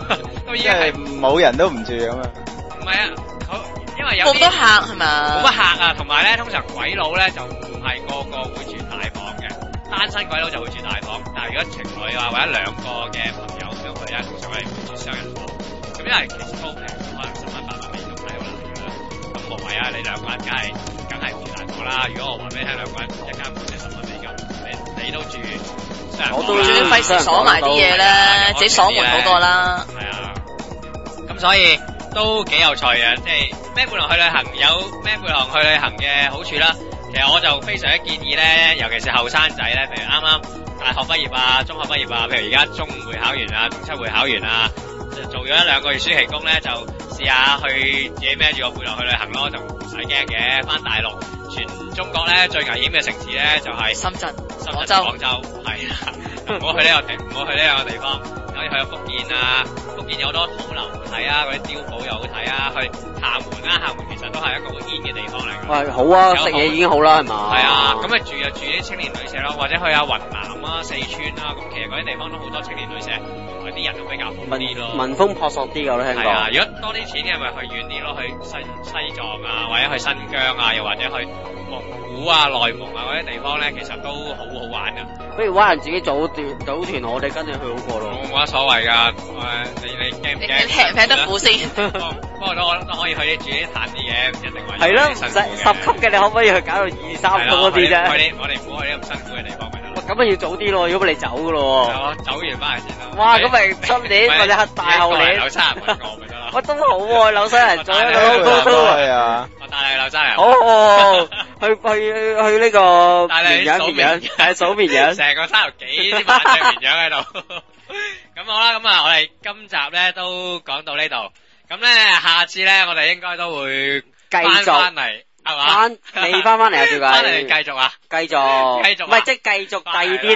都已經係冇人都唔住咁啊。 唔係啊，好，因為有好多客係咪啊？ 冇乜客啊，同埋咧通常鬼佬咧就唔係個個會住大房嘅，單身鬼佬就會住大房，但係如果情侶啊或者兩個嘅朋友咁樣去咧，通常係會住雙人房。咁因為其實都平，可能十蚊八蚊美金睇好難嘅啦。咁無謂啊，你兩個人梗係梗係住大房啦。如果我話俾你聽，兩個人一間房即係十蚊美金，你你都住雙人房， 我都仲要費事鎖埋啲嘢咧，自己鎖門好過啦。 係啊，咁所以都幾有趣啊！即係咩背囊去旅行有咩背囊去旅行嘅好處啦。其實我就非常之建議咧，尤其是後生仔咧，譬如啱啱大學畢業啊、中學畢業啊，譬如而家中五會考完啊、中七會考完啊，做咗一兩個月暑期工咧，就試下去自己孭住個背囊去旅行咯，就唔使驚嘅。翻大陸，全中國咧最危險嘅城市咧就係深圳、 廣州、廣州係啦，唔好去呢個地，唔好去呢兩個地方。可以去福建啊，福建有好多土樓睇啊，嗰啲碉堡又好睇啊，去廈門啦，廈門其實都係一個好煙嘅地方嚟嘅。 喂，好啊，食嘢已經好啦，係嘛？ 係啊，咁啊住就住啲青年旅社咯，或者去下雲南啊、四川啊，咁其實嗰啲地方都好多青年旅社，同埋啲人都比較好啲咯。 民風樸素啲，我都聽過。 係啊，如果多啲錢嘅咪去遠啲咯，去西西藏啊，或者去新疆啊，又或者去蒙古啊、內蒙啊嗰啲地方咧，其實都好好玩噶。 不如灣人自己組團組團，我哋跟住去好過咯。 冇冇乜所謂噶，誒，你你驚唔驚？ 你平唔平得苦先？ 不過都都可以去啲住啲淡啲嘅，唔一定話。 係咯，唔使十級嘅，你可唔可以去搞到二三級嗰啲啫？ 我哋我哋唔好去啲咁辛苦嘅地方咪得咯。 咁啊要早啲咯，如果唔係你走噶咯。 係咯，走完翻嚟先啦。 哇，咁咪今年或者係大後年。 紐西蘭問過咪得咯。 我都好喎，紐西蘭做一個都都係啊。 我帶你去紐西蘭。 好，去去去呢個綿羊綿羊，係數綿羊。 成個山頭幾啲萬隻綿羊喺度。咁好啦，咁啊，我哋今集咧都講到呢度。咁咧，下次咧，我哋應該都會繼續翻嚟，係嘛？ 翻你翻翻嚟啊，最緊翻嚟繼續啊， 繼續， 繼續， 唔係即係繼續第二啲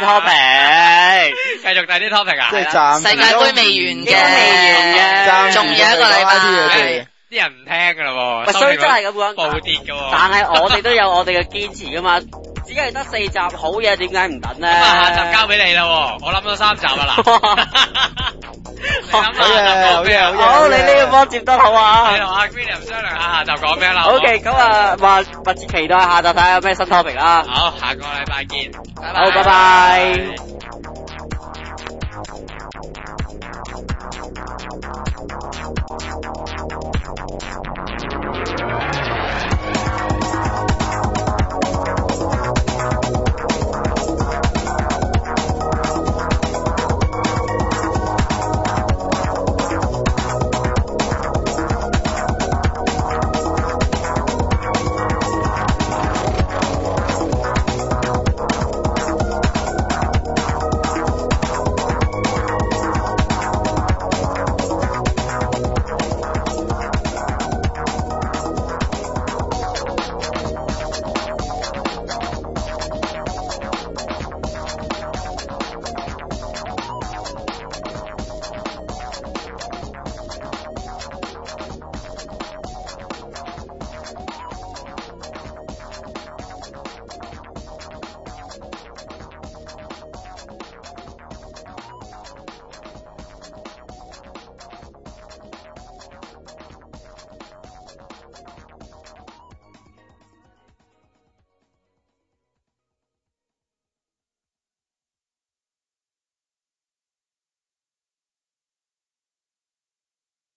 topic， 繼續第二啲 topic 啊， 即係暫世界盃未完嘅， 未完嘅， 仲有一個禮拜。 啲人唔聽噶啦喎， 喂，所以真係咁講， 暴跌噶喎。 但係我哋都有我哋嘅堅持噶嘛，只係得四集好嘢，點解唔等咧？ 咁啊，下集交俾你啦，我諗咗三集啊嗱。 好嘢，好嘢， 好，你呢個波接得好啊！ 你同阿 William 商量下下集講咩啦 ？OK，咁啊，話密切期待下集睇下有咩新 topic 啦。 好，下個禮拜見，拜拜。 好，拜拜。